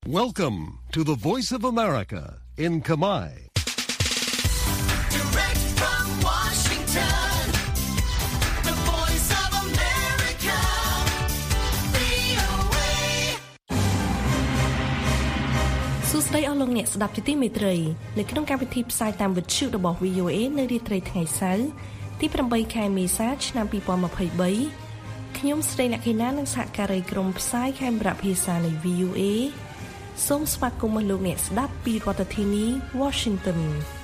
Welcome to the Voice of America in Kamai. Direct from Washington, the Voice of America, VOA. សួស្តីអស់លោកអ្នកស្ដាប់ជាទីមេត្រីនៅក្នុងកម្មវិធីផ្សាយតាមវិទ្យុរបស់ VOA នៅរាត្រីថ្ងៃសៅរ៍ទី8ខែមេសាឆ្នាំ2023ខ្ញុំស្រីអ្នកខេណានិងសហការីក្រុមផ្សាយខេមរៈភាសានៃ VOA សូមស្វាគមន៍លោកអ្នកស្ដាប់ពីរដ្ឋធានី Washington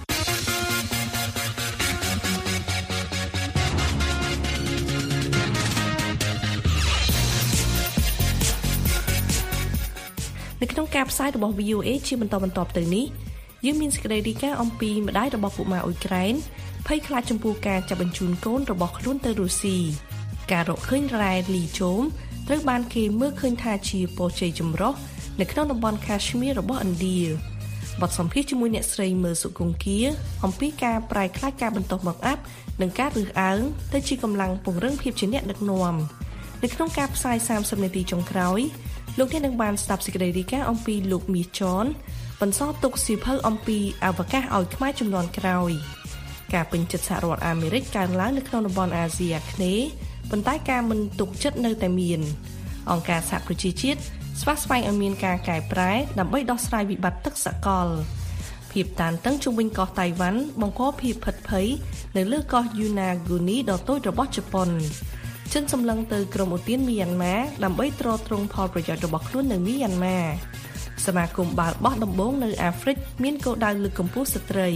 នៅក្នុងការផ្សាយរបស់ VOA ជាបន្តទៅនេះយើងមានសេចក្តីរាយការណ៍អំពីម្ដាយរបស់កុមារអ៊ុយក្រែនភ័យខ្លាចចំពោះការចាប់បញ្ជូនកូនរបស់ខ្លួនទៅរុស្ស៊ីការរកឃើញរ៉ែលីជូមត្រូវបានគេមើលឃើញថាជាពរជ័យចម្រុះនៅក្នុងតំបន់ Kashmir របស់ឥណ្ឌាបទសម្ភាសន៍ជាមួយអ្នកស្រីមើលសុគង្គាអំពីការប្រែក្លាយការបន្តបង្អាប់និងការរើសអើងទៅជាកម្លាំងពង្រឹងភាពជាអ្នកដឹកនាំនៅក្នុងការផ្សាយ30នាទីចុងក្រោយលោកអ្នកនឹងបានស្ដាប់សេចក្តីរាយការណ៍អំពីលោកមាសចនបន្សល់ទុកសៀវភៅអំពីអវកាសឲ្យខ្មែរជំនាន់ក្រោយការពេញចិត្តសហរដ្ឋអាមេរិកកើនឡើងនៅក្នុងតំបន់អាស៊ីអាគ្នេយ៍ប៉ុន្តែការមិនទុកចិត្តនៅតែមានអង្គការសហប្រជាជាតិស្វាស្វែងឲ្យមានការកែប្រែដើម្បីដោះស្រាយវិបត្តិទឹកសកលភាពតានតឹងជុំវិញកោះតៃវ៉ាន់បង្កភាពភិតភ័យនៅលើកោះយូណាហ្គូនីដ៏តូចរបស់ជប៉ុនចិនសម្លឹងទៅក្រុមឧទានមីយ៉ាន់ម៉ាដើម្បីទ្រទ្រង់ផលប្រយោជន៍របស់ខ្លួននៅមីយ៉ាន់ម៉ាសមាគមបាល់បោះដំបងនៅអាហ្វ្រិកមានគោលដៅលើកកម្ពស់ស្ត្រី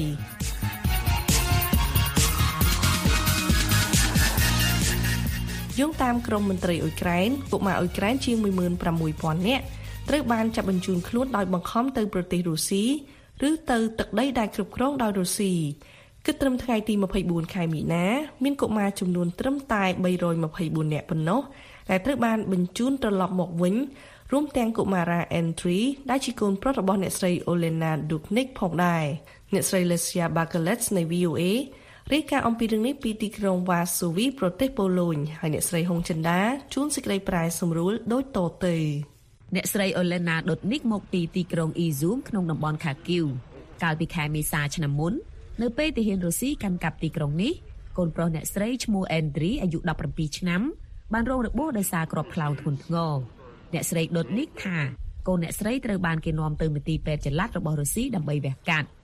យោងតាមក្រមមន្ត្រីអ៊ុយក្រែនកុមារអ៊ុយក្រែនជាង 16,000 នាក់ត្រូវបានចាប់បញ្ជូនខ្លួនដោយបង្ខំទៅប្រទេសរុស្ស៊ីឬទៅទឹកដីដែលគ្រប់គ្រងដោយរុស្ស៊ីគិតត្រឹមថ្ងៃទី24ខែមីនាមានកុមារចំនួនត្រឹមតែ324នាក់ប៉ុណ្ណោះដែលត្រូវបានបញ្ជូនត្រឡប់មកវិញរួមទាំងកុមារា Entry ដែលជាកូនប្រុសរបស់អ្នកស្រី Olena Duknik ផងដែរអ្នកស្រី Lesia Bakalets នៃ VOAរាយការណ៍អំពីរឿងនេះពីទីក្រុងវ៉ាសូវីប្រទេសប៉ូឡូញហើយអ្នកស្រីហុងចិន្តាជួនសេចក្តីប្រែសម្រួលដូចតទៅអ្នកស្រី Olena Duknik មកពីទីក្រុង Izum ក្នុងតំបន់ Kharkiv កាលពីខែមេសាឆ្នាំមុននៅពេលទាហានរុស្ស៊ីកាន់កាប់ទីក្រុងនេះកូនប្រុសអ្នកស្រីឈ្មោះ Andriy អាយុ17ឆ្នាំបានរងរបួសដោយសារគ្រាប់ថ្លើមធ្ងន់ធ្ងរអ្នកស្រី Duknik ថាកូនអ្នកស្រីត្រូវបានគេនាំទៅមន្ទីរពេទ្យចល័តរបស់រុស្ស៊ីដើម្បីវះកាត់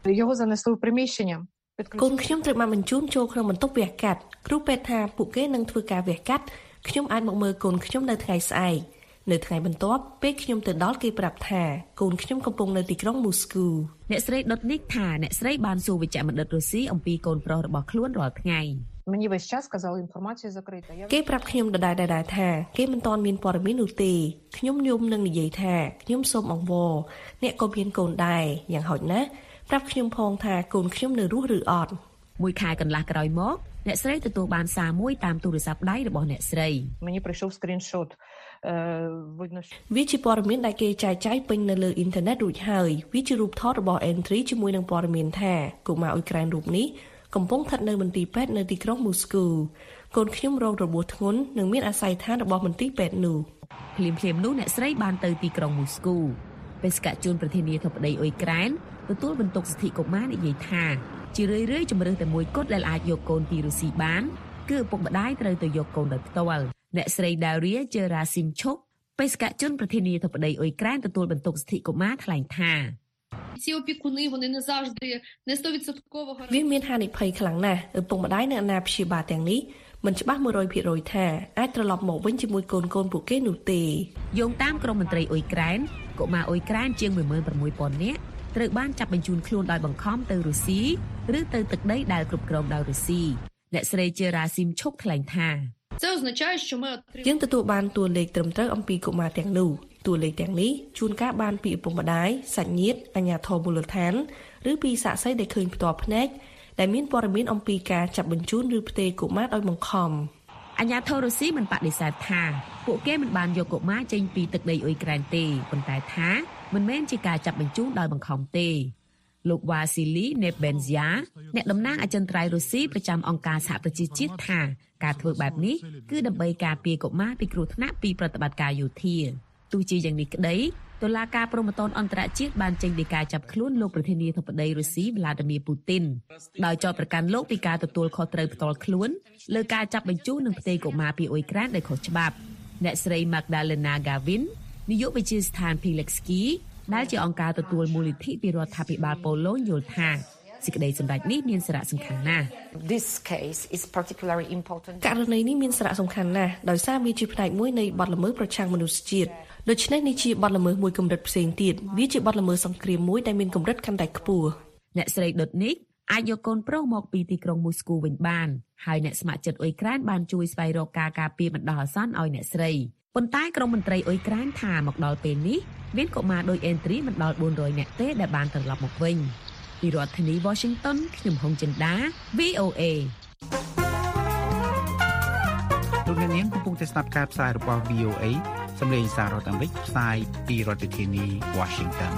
កូនខ្ញុំត្រូវបានបញ្ជូនចូលក្នុងបន្ទប់វះកាត់គ្រូពេទ្យថាពួកគេនឹងធ្វើការវះកាត់ខ្ញុំអាចមកមើលកូនខ្ញុំនៅថ្ងៃស្អែកនៅថ្ងៃបន្ទាប់ពេលខ្ញុំទៅដល់គេប្រាប់ថាកូនខ្ញុំកំពុងនៅទីក្រុងមូស្គូអ្នកស្រី Duknik ថាអ្នកស្រីបានសួរវេជ្ជបណ្ឌិតរុស្ស៊ីអំពីកូនប្រុសរបស់ខ្លួនរាល់ថ្ងៃគេប្រាប់ខ្ញុំដដែលថាគេមិនទាន់មានព័ត៌មាននោះទេខ្ញុំយំនឹងនិយាយថាខ្ញុំសូមអង្វរអ្នកក៏មានកូនដែរយ៉ាងហោចណាស់ប្រាប់ខ្ញុំផងថាកូនខ្ញុំនៅរស់ឬអត់មួយខែកន្លះក្រោយមកអ្នកស្រីទទួលបានសារមួយតាមទូរស័ព្ទដៃរបស់អ្នកស្រីវាជាព័ត៌មានដែលគេចែកចាយពេញនៅលើអ៊ីនធឺណិតរួចហើយវាជារូបថតរបស់ Entry ជាមួយនឹងព័ត៌មានថាកុមារអ៊ុយក្រែនរូបនេះកំពុងស្ថិតនៅមន្ទីរពេទ្យនៅទីក្រុងមូស្គូកូនខ្ញុំរងរបួសធ្ងន់និងមានអាស័យដ្ឋានរបស់មន្ទីរពេទ្យនោះភ្លាមនោះអ្នកស្រីបានទៅទីក្រុងមូស្គូបេសកជនប្រធានាធិបតីអ៊ុយក្រែនទទួលបន្ទុកសិទ្ធិកុមារនិយាយថាជារឿយៗជំរឿសតែមួយគត់ដែលអាចយកកូនពីរុស្ស៊ីបានគឺឪពុកម្ដាយត្រូវទៅយកកូនដោយផ្ទាល់អ្នកស្រី Daria Gerasimchuk បេសកជនប្រធានាធិបតីអ៊ុយក្រែនទទួលបន្ទុកសិទ្ធិកុមារថ្លែងថាវាមានហានិភ័យខ្លាំងណាស់ឪពុកម្ដាយនៅអាណាព្យាបាលទាំងនេះមិនច្បាស់ 100% ថាអាចត្រឡប់មកវិញជាមួយកូនពួកគេនោះទេយោងតាមក្រមមន្ត្រីអ៊ុយក្រែនកុមារអ៊ុយក្រែនជាង 16,000 នាក់ត្រូវបានចាប់បញ្ជូនខ្លួនដោយបង្ខំទៅរុស្ស៊ីឬទៅទឹកដីដែលគ្រប់គ្រងដោយរុស្ស៊ីអ្នកស្រី Gerasimchuk ថ្លែងថាយើងទទួលបានតួលេខត្រឹមត្រូវអំពីកុមារទាំងនោះតួលេខទាំងនេះជួនកាលបានពីឪពុកម្ដាយសាច់ញាតិអាជ្ញាធរមូលដ្ឋានឬពីសាក្សីដែលឃើញផ្ទាល់ភ្នែកដែលមានព័ត៌មានអំពីការចាប់បញ្ជូនឬផ្ទេរកុមារដោយបង្ខំអាជ្ញាធររុស្ស៊ីមិនបដិសេធថាពួកគេមិនបានយកកុមារចេញពីទឹកដីអ៊ុយក្រែនទេប៉ុន្តែថាមិនមែនជាការចាប់បញ្ជូនដោយបង្ខំទេលោក Vasily Nebenzia អ្នកតំណាងអចិន្ត្រៃយ៍រុស្ស៊ីប្រចាំអង្គការសហប្រជាជាតិថាការធ្វើបែបនេះគឺដើម្បីការពារកុមារពីគ្រោះថ្នាក់ពីប្រតិបត្តិការយោធាទោះជាយ៉ាងនេះក្តីតុលាការព្រហ្មទណ្ឌអន្តរជាតិបានចេញដីកាចាប់ខ្លួនលោកប្រធានាធិបតីរុស្ស៊ី Vladimir Putin ដោយចោទប្រកាន់លោកពីការទទួលខុសត្រូវផ្ទាល់ខ្លួនលើការចាប់បញ្ជូននិងផ្ទេរកុមារពីអ៊ុយក្រែនដោយខុសច្បាប់អ្នកស្រី Magdalena Gavin នាយកវិទ្យាស្ថាន Pilecki ដែលជាអង្គការទទួលមូលនិធិពីរដ្ឋាភិបាលប៉ូឡូញយល់ថាសេចក្តីសម្រេចនេះមានសារៈសំខាន់ណាស់ This case is particularly important. ករណីនេះមានសារៈសំខាន់ណាស់ដោយសារវាជាផ្នែកមួយនៃបទល្មើសប្រឆាំងមនុស្សជាតិដូច្នេះនេះជាបទល្មើសមួយកម្រិតផ្សេងទៀតវាជាបទល្មើសសង្គ្រាមមួយដែលមានកម្រិតកាន់តែខ្ពស់អ្នកស្រីដុតនីកអាចយកកូនប្រុសមកពីទីក្រុងមូស្គូវិញបានហើយអ្នកស្ម័គ្រចិត្តអ៊ុយក្រែនបានជួយស្វែងរកការការពារបណ្ដោះអាសន្នឲ្យអ្នកស្រីប៉ុន្តែក្រុមមន្ត្រីអ៊ុយក្រែនថាមកដល់ពេលនេះមានកុមារដូចអេនទ្រីមិនដល់400នាក់ទេដែលបានត្រឡប់មកវិញពីរដ្ឋធានី Washington ខ្ញុំហុងចិន្តា VOA លោកអ្នកនាងកំពុងតែស្ដាប់ការផ្សាយរបស់ VOA សម្លេងសាររដ្ឋអាមេរិកផ្សាយពីរដ្ឋធានី Washington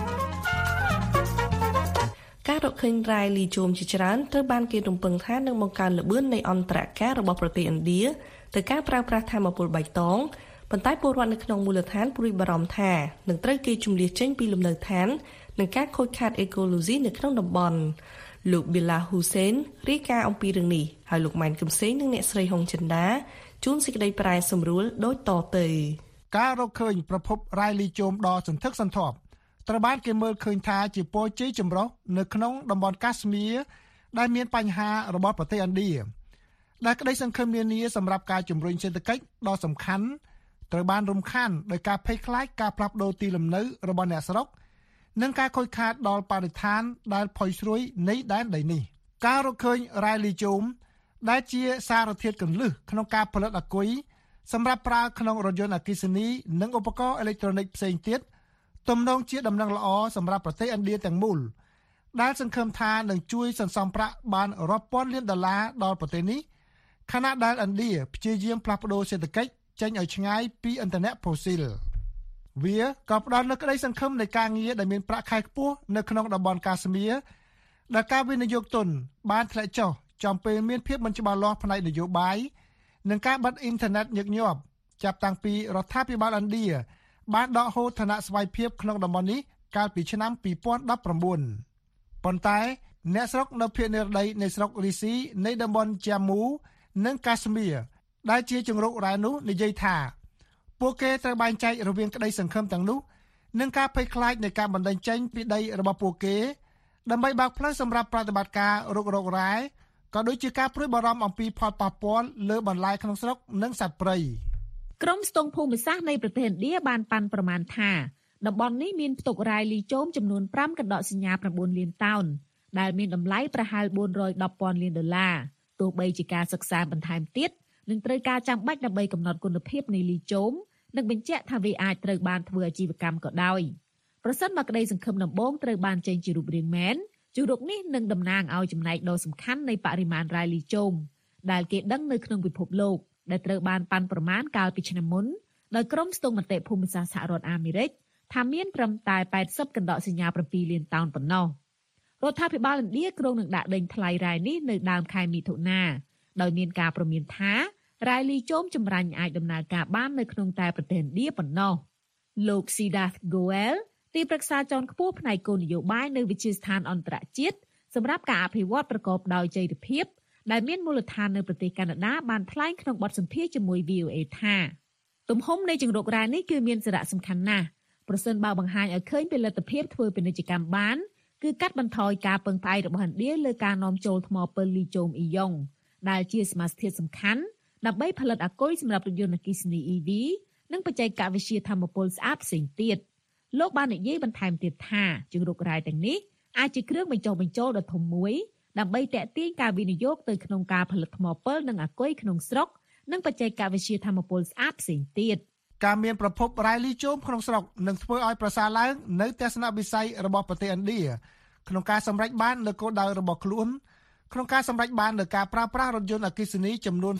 ការរកឃើញរ៉ាយលីជូមជាច្រើនត្រូវបានគេរំពឹងថានឹងបង្កើនល្បឿននៃអន្តរការរបស់ប្រទេសឥណ្ឌាទៅការប្រើប្រាស់ថាមពលបៃតងប៉ុន្តែពលរដ្ឋនៅក្នុងមូលដ្ឋានព្រួយបារម្ភថានឹងត្រូវគេជម្លៀសចេញពីលំនៅឋាននិងការខូចខាតអេកូឡូស៊ីនៅក្នុងតំបន់លោក Bilal Hussein រាយការណ៍អំពីរឿងនេះហើយលោកម៉ែនកំសែងនិងអ្នកស្រីហុងចិន្តាជួនសេចក្តីប្រែសម្រួលដូចតទៅការរកឃើញប្រភពរ៉ាយលីជូមដ៏សន្ធឹកសន្ធាប់ត្រូវបានគេមើលឃើញថាជាពរជ័យចម្រុះនៅក្នុងតំបន់កាស្មៀរដែលមានបញ្ហារបស់ប្រទេសឥណ្ឌាដែលក្តីសង្ឃឹមនានាសម្រាប់ការជំរុញសេដ្ឋកិច្ចដ៏សំខាន់ត្រូវបានរំខានដោយការភ័យខ្លាចការផ្លាស់ប្ដូរទីលំនៅរបស់អ្នកស្រុកនិងការខូចខាតដល់បរិស្ថានដែលផុយស្រួយនៃដែនដីនេះការរកឃើញរ៉ាយលីជូមដែលជាសារធាតុគន្លឹះក្នុងការផលិតអាគុយសម្រាប់ប្រើក្នុងរថយន្តអគ្គិសនីនិងឧបករណ៍អេឡិចត្រូនិកផ្សេងទៀតទំនងជាដំណឹងល្អសម្រាប់ប្រទេសឥណ្ឌាទាំងមូលដែលសង្ឃឹមថានឹងជួយសន្សំប្រាក់បានរាប់ពាន់លានដុល្លារដល់ប្រទេសនេះខណៈដែលឥណ្ឌាព្យាយាមផ្លាស់ប្ដូរសេដ្ឋកិច្ចចេញឲ្យឆ្ងាយពីឥន្ធនៈផូស៊ីលវាក៏ផ្ដល់នូវក្តីសង្ឃឹមនៃការងារដែលមានប្រាក់ខែខ្ពស់នៅក្នុងតំបន់កាស្មៀរដែលការវិនិយោគទុនបានធ្លាក់ចុះចំពេលមានភាពមិនច្បាស់លាស់ផ្នែកនយោបាយនិងការបិទអ៊ីនធឺណិតញឹកញាប់ចាប់តាំងពីរដ្ឋាភិបាលឥណ្ឌាបានដកហូតឋានៈស្វ័យភាពក្នុងតំបន់នេះកាលពីឆ្នាំ2019ប៉ុន្តែអ្នកស្រុកនៅភាគនិរតីនៃស្រុករីស៊ីនៃតំបន់ជាមូនិងកាស្មៀរដែលជាជង្រុករ៉ែនោះនិយាយថាពួកគេត្រូវបែងចែករវាងក្តីសង្ឃឹមទាំងនោះនិងការភ័យខ្លាចនៃការបណ្តេញចេញពីដីរបស់ពួកគេដើម្បីបើកផ្លូវសម្រាប់ប្រតិបត្តិការរុករករ៉ែក៏ដូចជាការព្រួយបារម្ភអំពីផលប៉ះពាល់លើបន្លែក្នុងស្រុកនិងសត្វព្រៃក្រុមស្ទង់ភូមិសាស្ត្រនៃប្រទេសឥណ្ឌាបានប៉ាន់ប្រមាណថាតំបន់នេះមានផ្ទុករ៉ាយលីជូមចំនួន5កណ្ដកសញ្ញា9លានតោនដែលមានតម្លៃប្រហែល410,000 លានដុល្លារទោះបីជាការសិក្សាបន្ថែមទៀតនឹងត្រូវការចាំបាច់ដើម្បីកំណត់គុណភាពនៃលីជូមនិងបញ្ជាក់ថាវាអាចត្រូវបានធ្វើអាជីវកម្មក៏ដោយប្រសិនបើក្តីសង្ឃឹមដំបូងត្រូវបានចេញជារូបរាងមែនជម្រកនេះនឹងតំណាងឲ្យចំណែកដ៏សំខាន់នៃបរិមាណរ៉ាយលីជូមដែលគេដឹងនៅក្នុងពិភពលោកដែលត្រូវបានប៉ាន់ប្រមាណកាលពីឆ្នាំមុនដោយក្រុមស្ទង់មតិភូមិសាស្ត្រសហរដ្ឋអាមេរិកថាមានត្រឹមតែ80កណ្ដកសញ្ញា7លានតោនប៉ុណ្ណោះរដ្ឋាភិបាលឥណ្ឌាគ្រោងនឹងដាក់ដេញថ្លៃរ៉ែនេះនៅដើមខែមិថុនាដោយមានការព្រមានថារ៉ាយលីជូមចម្រាញ់អាចដំណើរការបាននៅក្នុងតែប្រទេសឥណ្ឌាប៉ុណ្ណោះលោក Siddharth Goel ទីប្រឹក្សាជាន់ខ្ពស់ផ្នែកគោលនយោបាយនៅវិទ្យាស្ថានអន្តរជាតិសម្រាប់ការអភិវឌ្ឍប្រកបដោយចីរភាពដែលមានមូលដ្ឋាននៅប្រទេសកាណាដាបានថ្លែងក្នុងបទសម្ភាសន៍ជាមួយ VOA ថាទំហំនៃជង្រុករ៉ែនេះគឺមានសារៈសំខាន់ណាស់ប្រសិនបើបង្ហាញឲ្យឃើញពីលទ្ធភាពធ្វើពាណិជ្ជកម្មបានគឺកាត់បន្ថយការពឹងផ្អែករបស់ឥណ្ឌាលើការនាំចូលថ្មពិលលីជូមអ៊ីយ៉ុងដែលជាសមាសធាតុសំខាន់ដើម្បីផលិតអាគុយសម្រាប់រថយន្តអគ្គិសនី EV និងបច្ចេកវិទ្យាថាមពលស្អាតផ្សេងទៀតលោកបាននិយាយបន្ថែមទៀតថាជង្រុករ៉ែទាំងនេះអាចជាគ្រឿងបញ្ចុះបញ្ចូលដ៏ធំមួយដើម្បីទាក់ទាញការវិនិយោគទៅក្នុងការផលិតថ្មពិលនិងអាគុយក្នុងស្រុកនិងបច្ចេកវិទ្យាថាមពលស្អាតផ្សេងទៀតការមានប្រភពរ៉ាយលីជូមក្នុងស្រុកនឹងធ្វើឲ្យប្រសើរឡើងនៅទស្សនវិស័យរបស់ប្រទេសឥណ្ឌាក្នុងការសម្រេចបាននូវគោលដៅរបស់ខ្លួនក្នុងការសម្រេចបាននូវការប្រើប្រាស់រថយន្តអគ្គិសនីចំនួន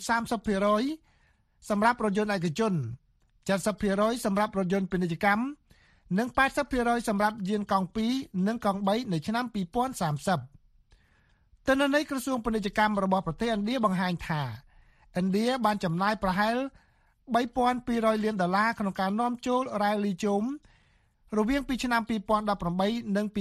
30% សម្រាប់រថយន្តឯកជន 70% សម្រាប់រថយន្តពាណិជ្ជកម្មនិង 80% សម្រាប់យានកង់2និងកង់3នៅឆ្នាំ2030 ទិន្នន័យក្រសួងពាណិជ្ជកម្មរបស់ប្រទេសឥណ្ឌាបង្ហាញថាឥណ្ឌាបានចំណាយប្រហែល $3,200 លានក្នុងការនាំចូលរ៉ែលីជូមរវាងពីឆ្នាំ2018និង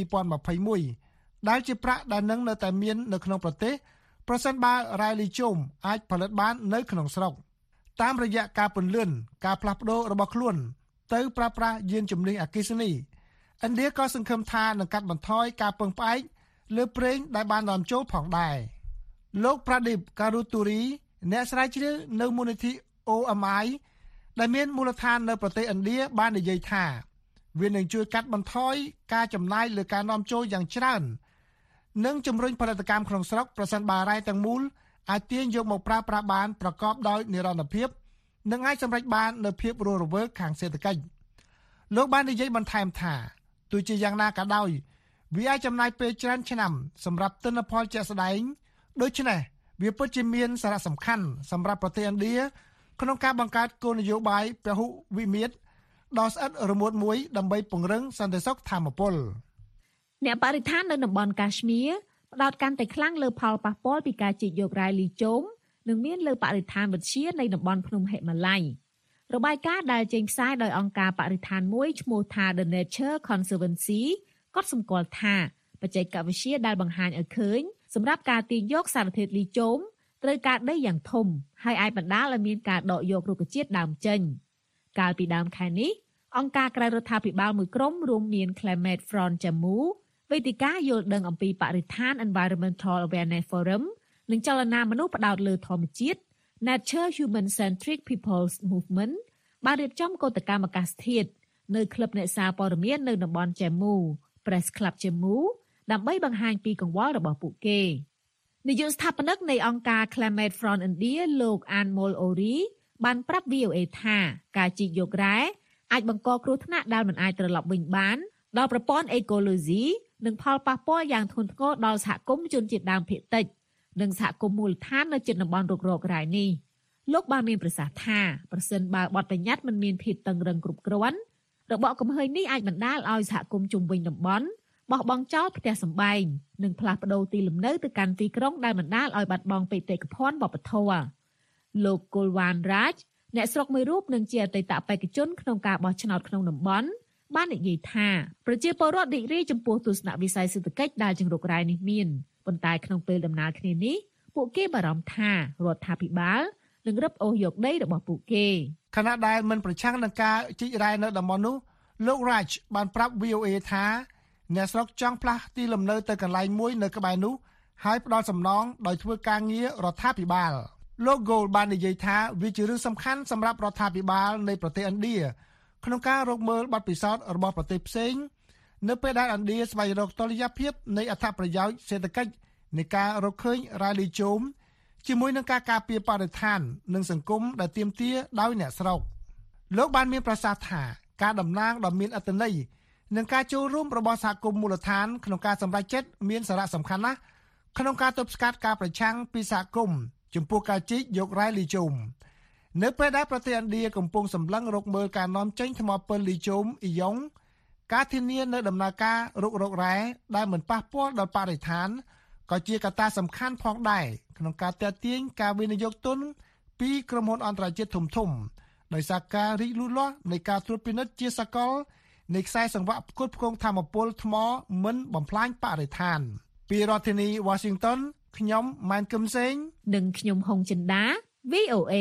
2021ដែលជាប្រាក់ដែលនឹងនៅតែមាននៅក្នុងប្រទេសប្រសិនបើរ៉ែលីជូមអាចផលិតបាននៅក្នុងស្រុកតាមរយៈការពន្លឿនការផ្លាស់ប្ដូររបស់ខ្លួនទៅប្រើប្រាស់យានជំនិះអគ្គិសនីឥណ្ឌាក៏សង្ឃឹមថានឹងកាត់បន្ថយការពឹងផ្អែកលើប្រេងដែលបាននាំចូលផងដែរលោក Pradeep Karuturi អ្នកស្រាវជ្រាវនៅមូលនិធិ OMI ដែលមានមូលដ្ឋាននៅប្រទេសឥណ្ឌាបាននិយាយថាវានឹងជួយកាត់បន្ថយការចំណាយលើការនាំចូលយ៉ាងច្រើននិងជំរុញផលិតកម្មក្នុងស្រុកប្រសិនបើរ៉ែទាំងមូលអាចទាញយកមកប្រើប្រាស់បានប្រកបដោយនិរន្តរភាពនិងអាចសម្រេចបាននូវភាពរស់រវើកខាងសេដ្ឋកិច្ចលោកបាននិយាយបន្ថែមថាទោះជាយ៉ាងណាក៏ដោយវាអាចចំណាយពេលច្រើនឆ្នាំសម្រាប់ទិន្នផលជាក់ស្ដែងដូច្នេះវាពិតជាមានសារៈសំខាន់សម្រាប់ប្រទេសឥណ្ឌាក្នុងការបង្កើតគោលនយោបាយពហុវិមាត្រដ៏ស្អិតរមួតមួយដើម្បីពង្រឹងសន្តិសុខថាមពលអ្នកបរិស្ថាននៅតំបន់កាಶ್មៀរផ្ដោតកាន់តែខ្លាំងលើផលប៉ះពាល់ពីការជីកយករ៉ែលីជូមនិងមានលើបរិស្ថានវិទ្យានៃតំបន់ភ្នំហិមាល័យរបាយការណ៍ដែលចេញផ្សាយដោយអង្គការបរិស្ថានមួយឈ្មោះថា The Nature Conservancy ក៏សម្គាល់ថាបច្ចេកវិទ្យាដែលបង្ហាញឲ្យឃើញសម្រាប់ការទាញយកសារធាតុលីជូមត្រូវការដីយ៉ាងធំហើយអាចបណ្ដាលឲ្យមានការដកយករុក្ខជាតិដើមចេញកាលពីដើមខែនេះអង្គការក្រៅរដ្ឋាភិបាលមួយក្រុមរួមមាន Climate Front Jammu វេទិកាយល់ដឹងអំពីបរិស្ថាន Environmental Awareness Forum និងចលនាមនុស្សផ្ដោតលើធម្មជាតិ Nature Human Centric People's Movement បានរៀបចំកោតកម្មអាកាសធាតុនៅក្លឹបអ្នកសារព័ត៌មាននៅតំបន់ Jammu Press Club Jammu ដើម្បីបង្ហាញពីកង្វល់របស់ពួកគេនាយកស្ថាបនិកនៃអង្គការ Climate Front India លោក Anmol Ori បានប្រាប់ VOA ថាការជីកយករ៉ែអាចបង្កគ្រោះថ្នាក់ដែលមិនអាចត្រឡប់វិញបានដល់ប្រព័ន្ធអេកូឡូស៊ីនិងផលប៉ះពាល់យ៉ាងធ្ងន់ធ្ងរដល់សហគមន៍ជនជាតិដើមភាគតិចនិងសហគមន៍មូលដ្ឋាននៅជិតតំបន់រុករករ៉ែនេះលោកបានមានប្រសាសន៍ថាប្រសិនបើបទបញ្ញត្តិមិនមានភាពតឹងរ៉ឹងគ្រប់គ្រាន់របបកំហើញនេះអាចបណ្ដាលឲ្យសហគមន៍ជុំវិញតំបន់បោះបង់ចោលផ្ទះសម្បែងនិងផ្លាស់ប្ដូរទីលំនៅទៅកាន់ទីក្រុងដែលបណ្ដាលឲ្យបាត់បង់បេតិកភណ្ឌវប្បធម៌លោក Kulwan Raj អ្នកស្រុកមួយរូបនិងជាអតីតបេក្ខជនក្នុងការបោះឆ្នោតក្នុងតំបន់បាននិយាយថាប្រជាពលរដ្ឋរីករាយចំពោះទស្សនវិស័យសេដ្ឋកិច្ចដែលជង្រុករ៉ែនេះមានប៉ុន្តែក្នុងពេលដំណើរគ្នានេះពួកគេបារម្ភថារដ្ឋាភិបាលនឹងរឹបអូសយកដីរបស់ពួកគេខណៈដែលមិនប្រឆាំងនឹងការជីករ៉ែនៅតំបន់នោះលោក Raj បានប្រាប់ VOA ថាអ្នកស្រុកចង់ផ្លាស់ទីលំនៅទៅកន្លែងមួយនៅក្បែរនោះហើយផ្ដល់សំណងដោយធ្វើការងាររដ្ឋាភិបាលលោក Gold បាននិយាយថាវាជារឿងសំខាន់សម្រាប់រដ្ឋាភិបាលនៃប្រទេសឥណ្ឌាក្នុងការរកមើលបទពិសោធន៍របស់ប្រទេសផ្សេងនៅពេលដែលឥណ្ឌាស្វែងរកតុល្យភាពនៃអត្ថប្រយោជន៍សេដ្ឋកិច្ចនៃការរកឃើញរ៉ែលីជូមជាមួយនឹងការការពារបរិស្ថាននិងសង្គមដែលទាមទារដោយអ្នកស្រុកលោកបានមានប្រសាសន៍ថាការតំណាងដ៏មានអត្ថន័យនិងការចូលរួមរបស់សហគមន៍មូលដ្ឋានក្នុងការសម្រេចចិត្តមានសារៈសំខាន់ណាស់ក្នុងការទប់ស្កាត់ការប្រឆាំងពីសហគមន៍ចំពោះការជីកយករ៉ែលីជូមនៅពេលដែលប្រទេសឥណ្ឌាកំពុងសម្លឹងរកមើលការនាំចេញថ្មពិលលីជូមអ៊ីយ៉ុងការធានានៅដំណើរការរុករករ៉ែដែលមិនប៉ះពាល់ដល់បរិស្ថានក៏ជាកត្តាសំខាន់ផងដែរក្នុងការទាក់ទាញការវិនិយោគទុនពីក្រុមហ៊ុនអន្តរជាតិធំៗដោយសារការរីកលូតលាស់នៃការត្រួតពិនិត្យជាសកលនៃខ្សែសង្វាក់ផ្គត់ផ្គង់ថាមពលថ្មមិនបំផ្លាញបរិស្ថានពីរដ្ឋធានី Washington ខ្ញុំម៉ែនកឹមសេងនិងខ្ញុំហុងចិន្តា VOA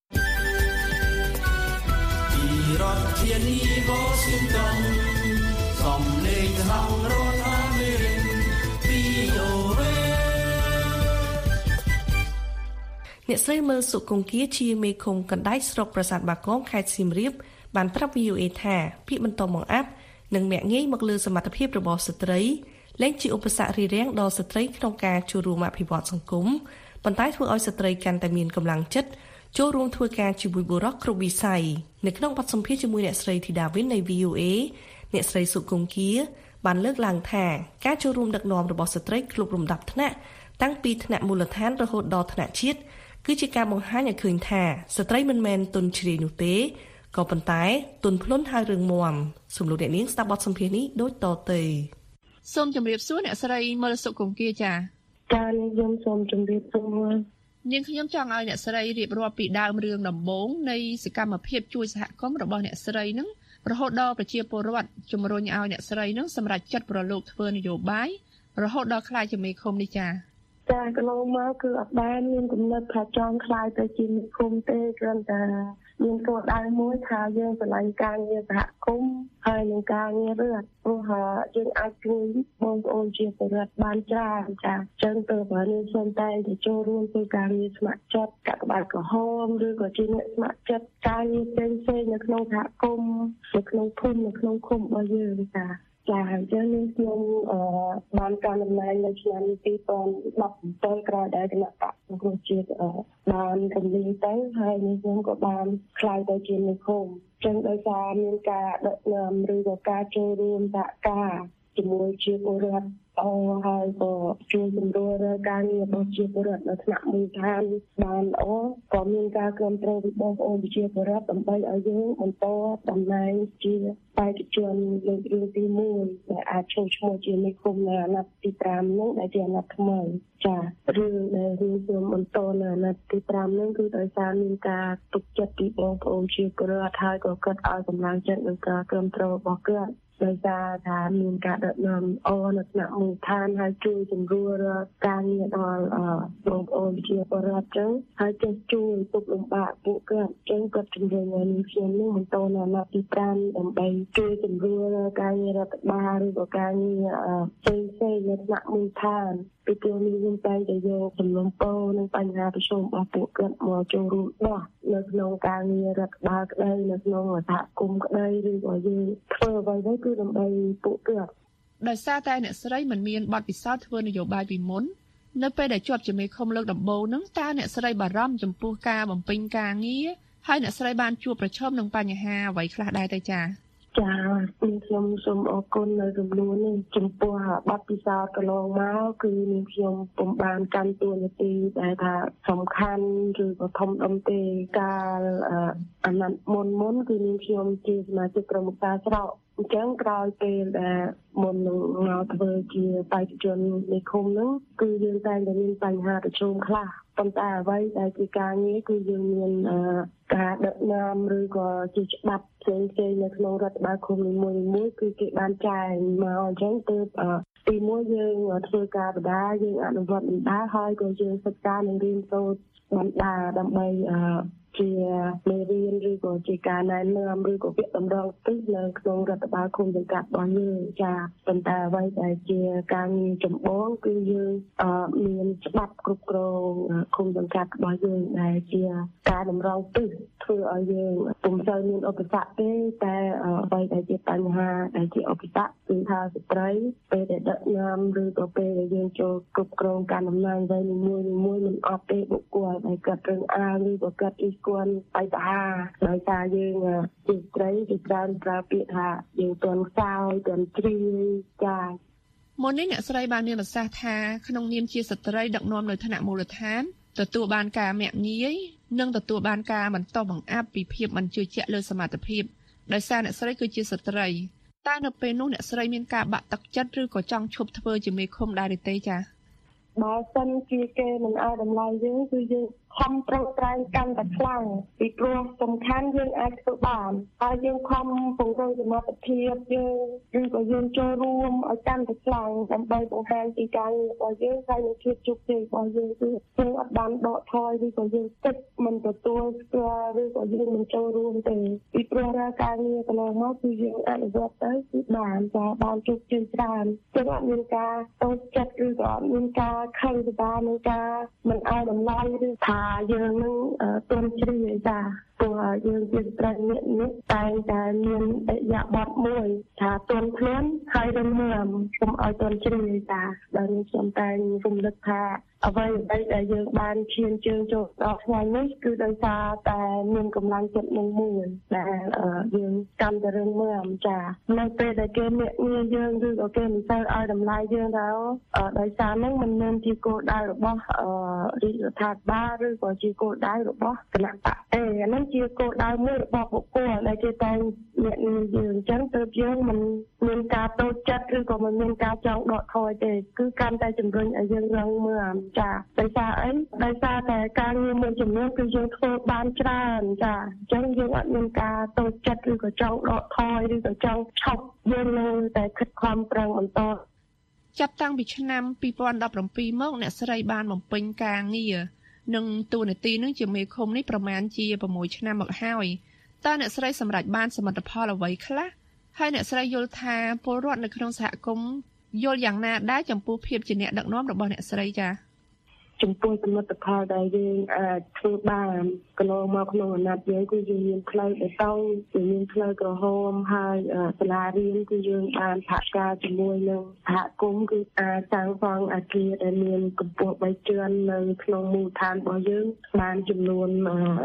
ពីរដ្ឋធានី Washington សំឡេងសហរដ្ឋអាមេរិក VOA អ្នកស្រីមើលសុគង្គាជាមេឃុំកណ្ដាច់ស្រុកប្រាសាទបាគងខេត្តសៀមរាបបានប្រាប់ VOA ថាពាក្យបន្តបង្អាប់និងមាក់ងាយមកលើសមត្ថភាពរបស់ស្ត្រីលែងជាឧបសគ្គរារាំងដល់ស្ត្រីក្នុងការចូលរួមអភិវឌ្ឍសង្គមប៉ុន្តែធ្វើឲ្យស្ត្រីកាន់តែមានកម្លាំងចិត្តចូលរួមធ្វើការជាមួយបុរសគ្រប់វិស័យនៅក្នុងបទសម្ភាសន៍ជាមួយអ្នកស្រីធីតាវិននៃ VOA អ្នកស្រីសុគង្គាបានលើកឡើងថាការចូលរួមដឹកនាំរបស់ស្ត្រីគ្រប់លំដាប់ថ្នាក់តាំងពីថ្នាក់មូលដ្ឋានរហូតដល់ថ្នាក់ជាតិគឺជាការបង្ហាញឲ្យឃើញថាស្ត្រីមិនមែនទុនជ្រាយនោះទេក៏ប៉ុន្តែទុនភ្លុនហើយរឹងមាំសូមលោកអ្នកនាងស្ដាប់បទសម្ភាសន៍នេះដូចតទៅសូមជម្រាបសួរអ្នកស្រីមើលសុគង្គាចាចាខ្ញុំសូមជម្រាបសួរនាងខ្ញុំចង់ឲ្យអ្នកស្រីរៀបរាប់ពីដើមរឿងដំបូងនៃសកម្មភាពជួយសហគមន៍របស់អ្នកស្រីនឹងរហូតដល់ប្រជាពលរដ្ឋជំរុញឲ្យអ្នកស្រីនឹងសម្រេចចិត្តប្រឡូកធ្វើនយោបាយរហូតដល់ខ្លាយជាមេឃុំនេះចា៎ចាកន្លងមកគឺអត់បានមានគំនិតថាចង់ខ្លាយទៅជាមេឃុំទេគ្រាន់តែមានគោលដៅមួយថាយើងឆ្លងការងារសហគមន៍ហើយនឹងការងាររដ្ឋព្រោះយើងអាចជួយបងប្អូនជាពលរដ្ឋបានច្រើនចាអញ្ចឹងទៅបើយើងសូមតែទៅចូលរួមធ្វើការងារស្ម័គ្រចិត្តកាកបាទក្រហមឬក៏ជាអ្នកស្ម័គ្រចិត្តការងារផ្សេងៗនៅក្នុងសហគមន៍នៅក្នុងភូមិនៅក្នុងឃុំរបស់យើងចាចាអញ្ចឹងខ្ញុំបានការដំណើរនៅឆ្នាំ2017ក្រោយដែលគណៈបកសង្គ្រោះជាតិបានរំលាយទៅហើយខ្ញុំក៏បានខ្លាយទៅជាមេឃុំអញ្ចឹងដោយសារមានការដឹកនាំឬក៏ការចូលរួមសហការជាមួយជាពលរដ្ឋហើយក៏ជួយសម្រួលការងាររបស់ជាពលរដ្ឋនៅថ្នាក់មូលដ្ឋានបានល្អក៏មានការគ្រប់គ្រងពីបងប្អូនជាពលរដ្ឋដើម្បីឲ្យយើងបន្តតំណែងជាបេក្ខជនលើករឿងទី1ដែលអាចចូលឈ្មោះជាមេឃុំនៅអាណត្តិទី5នោះដែលជាអាណត្តិថ្មីចារឿងដែលខ្ញុំបន្តនៅអាណត្តិទី5នោះគឺដោយសារមានការទុកចិត្តពីបងប្អូនជាពលរដ្ឋហើយក៏គាត់ឲ្យកម្លាំងចិត្តនិងការគ្រប់គ្រងរបស់គាត់ដោយសារថាមានការដឹកនាំនៅថ្នាក់មូលដ្ឋានហើយជួយសម្រួលការងារដល់បងប្អូនជាពលរដ្ឋចឹងហើយចេះជួយទុកលំបាកពួកគាត់ចឹងគាត់ជំរុញឲ្យខ្ញុំនឹងបន្តនៅអាណត្តិទី5ដើម្បីជួយសម្រួលការងាររដ្ឋបាលឬក៏ការងារផ្សេងៗនៅថ្នាក់មូលដ្ឋានពីព្រោះមានតែយកសំណុំពរនិងបញ្ហាប្រឈមរបស់ពួកគាត់មកចូលរួមដោះនៅក្នុងការងាររដ្ឋបាលក្តីនៅក្នុងសហគមន៍ក្តីឬក៏យើងធ្វើអ្វីៗគឺដើម្បីពួកគាត់ដោយសារតែអ្នកស្រីមិនមានបទពិសោធន៍ធ្វើនយោបាយពីមុននៅពេលដែលជាប់ជាមេឃុំលើកដំបូងហ្នឹងតើអ្នកស្រីបារម្ភចំពោះការបំពេញការងារហើយអ្នកស្រីបានជួបប្រឈមនឹងបញ្ហាអ្វីខ្លះដែរទៅចា៎ចាខ្ញុំសូមអរគុណនៅចំនួននេះចំពោះបទពិសោធន៍កន្លងមកគឺខ្ញុំពុំបានកាន់តួនាទីដែលថាសំខាន់ឬក៏ធំដុំទេកាលអាណត្តិមុនគឺខ្ញុំជាសមាជិកក្រុមប្រឹក្សាស្រុកអញ្ចឹងក្រោយពេលដែលមុននឹងមកធ្វើជាបេក្ខជននៃឃុំនោះគឺយើងតែងតែមានបញ្ហាប្រឈមខ្លះប៉ុន្តែអ្វីដែលជាការងារគឺយើងមានការដឹកនាំឬក៏ជាច្បាប់ផ្សេងៗនៅក្នុងរដ្ឋបាលឃុំនីមួយៗគឺគេបានចែងមកអញ្ចឹងទើបទី1យើងធ្វើការបដាយើងអនុវត្តបណ្ដាហើយក៏យើងសិក្សានិងរៀនសូត្របណ្ដាដើម្បីជាមេរៀនឬក៏ជាការណែនាំឬក៏ពាក្យតម្រង់ទិសនៅក្នុងរដ្ឋបាលឃុំសង្កាត់របស់យើងចាប៉ុន្តែអ្វីដែលជាការងារចម្បងគឺយើងមានច្បាប់គ្រប់គ្រងឃុំសង្កាត់របស់យើងដែលជាការតម្រង់ទិសធ្វើឲ្យយើងពុំសូវមានឧបសគ្គទេតែអ្វីដែលជាបញ្ហាដែលជាឧបសគ្គគឺថាស្ត្រីពេលដែលដឹកនាំឬក៏ពេលដែលយើងចូលគ្រប់គ្រងការដំណើរវិញមួយមិនអត់ទេបុគ្គលដែលគាត់រឹងអាឬក៏គាត់គួរបញ្ហាដោយសារយើងជាស្ត្រីជាច្រើនប្រើពាក្យថាយើងទាន់ខ្សោយទាន់ជ្រាយចាមុននេះអ្នកស្រីបានមានប្រសាសន៍ថាក្នុងនាមជាស្ត្រីដឹកនាំនៅថ្នាក់មូលដ្ឋានទទួលបានការមាក់ងាយនិងទទួលបានការបន្តបង្អាប់ពីភាពមិនជឿជាក់លើសមត្ថភាពដោយសារអ្នកស្រីគឺជាស្ត្រីតែនៅពេលនោះអ្នកស្រីមានការបាក់ទឹកចិត្តឬក៏ចង់ឈប់ធ្វើជាមេឃុំដែរទេចា៎បើសិនជាគេមិនឲ្យតម្លៃយើងគឺយើងខំប្រឹងប្រែងកាន់តែខ្លាំងពីព្រោះសំខាន់យើងអាចធ្វើបានហើយយើងខំពង្រឹងសមត្ថភាពយើងឬក៏យើងចូលរួមឲ្យកាន់តែខ្លាំងដើម្បីបង្ហាញពីការងាររបស់យើងហើយនឹងភាពជោគជ័យរបស់យើងគឺយើងអត់បានដកថយឬក៏យើងទឹកមិនទទួលស្គាល់ឬក៏យើងមិនចូលរួមទេពីព្រោះការងារកន្លងមកគឺយើងអនុវត្តទៅគឺបានជោគជ័យច្រើនគឺអត់មានការតូចចិត្តឬក៏អត់មានការខឹងសម្បានឹងការមិនឲ្យតម្លៃឬថាយើងនឹងទន់ជ្រាយចាព្រោះយើងជាស្ត្រីនេះតែងតែមានអរិយាប័ត្រមួយថាទន់ភ្លន់ហើយរឹងមាំកុំឲ្យទន់ជ្រាយចាដោយខ្ញុំតែងរំលឹកថាអ្វីដែលយើងបានឈានជើងចូលដល់ថ្ងៃនេះគឺដោយសារតែមានកម្លាំងចិត្តនឹងមួយដែលយើងកាន់តែរឹងមាំចានៅពេលដែលគេមាក់ងាយយើងឬក៏គេមិនសូវឲ្យតម្លៃយើងទៅដោយសារហ្នឹងមិនមែនជាគោលដៅរបស់រាជរដ្ឋាភិបាលឬក៏ជាគោលដៅរបស់គណៈបកទេអាហ្នឹងជាគោលដៅមួយរបស់បុគ្គលដែលគេតែអ្នកយើងអញ្ចឹងទើបយើងមិនមានការតូចចិត្តឬក៏មិនមានការចង់ដកថយទេគឺកាន់តែជំរុញឲ្យយើងរងមើលចាដោយសារអីដោយសារតែការងារមួយចំនួនគឺយើងធ្វើបានច្រើនចាអញ្ចឹងយើងអត់មានការតូចចិត្តឬក៏ចង់ដកថយឬក៏ចង់ឈប់យើងនៅតែខិតខំប្រឹងបន្តចាប់តាំងពីឆ្នាំ2017មកអ្នកស្រីបានបំពេញការងារនិងតួនាទីនឹងជាមេឃុំនេះប្រមាណជា6ឆ្នាំមកហើយតើអ្នកស្រីសម្រេចបានសមិទ្ធផលអ្វីខ្លះហើយអ្នកស្រីយល់ថាពលរដ្ឋនៅក្នុងសហគមន៍យល់យ៉ាងណាដែរចំពោះភាពជាអ្នកដឹកនាំរបស់អ្នកស្រីចា៎ចំពោះសមិទ្ធផលដែលយើងអាចធ្វើបានកន្លងមកក្នុងអាណត្តិយើងគឺយើងមានផ្លូវបេតុងមានផ្លូវក្រហមហើយសាលារៀនគឺយើងបានសហការជាមួយនឹងសហគមន៍គឺអាចសាងសង់អគារដែលមានកម្ពស់3ជាន់នៅក្នុងមូលដ្ឋានរបស់យើងបានចំនួន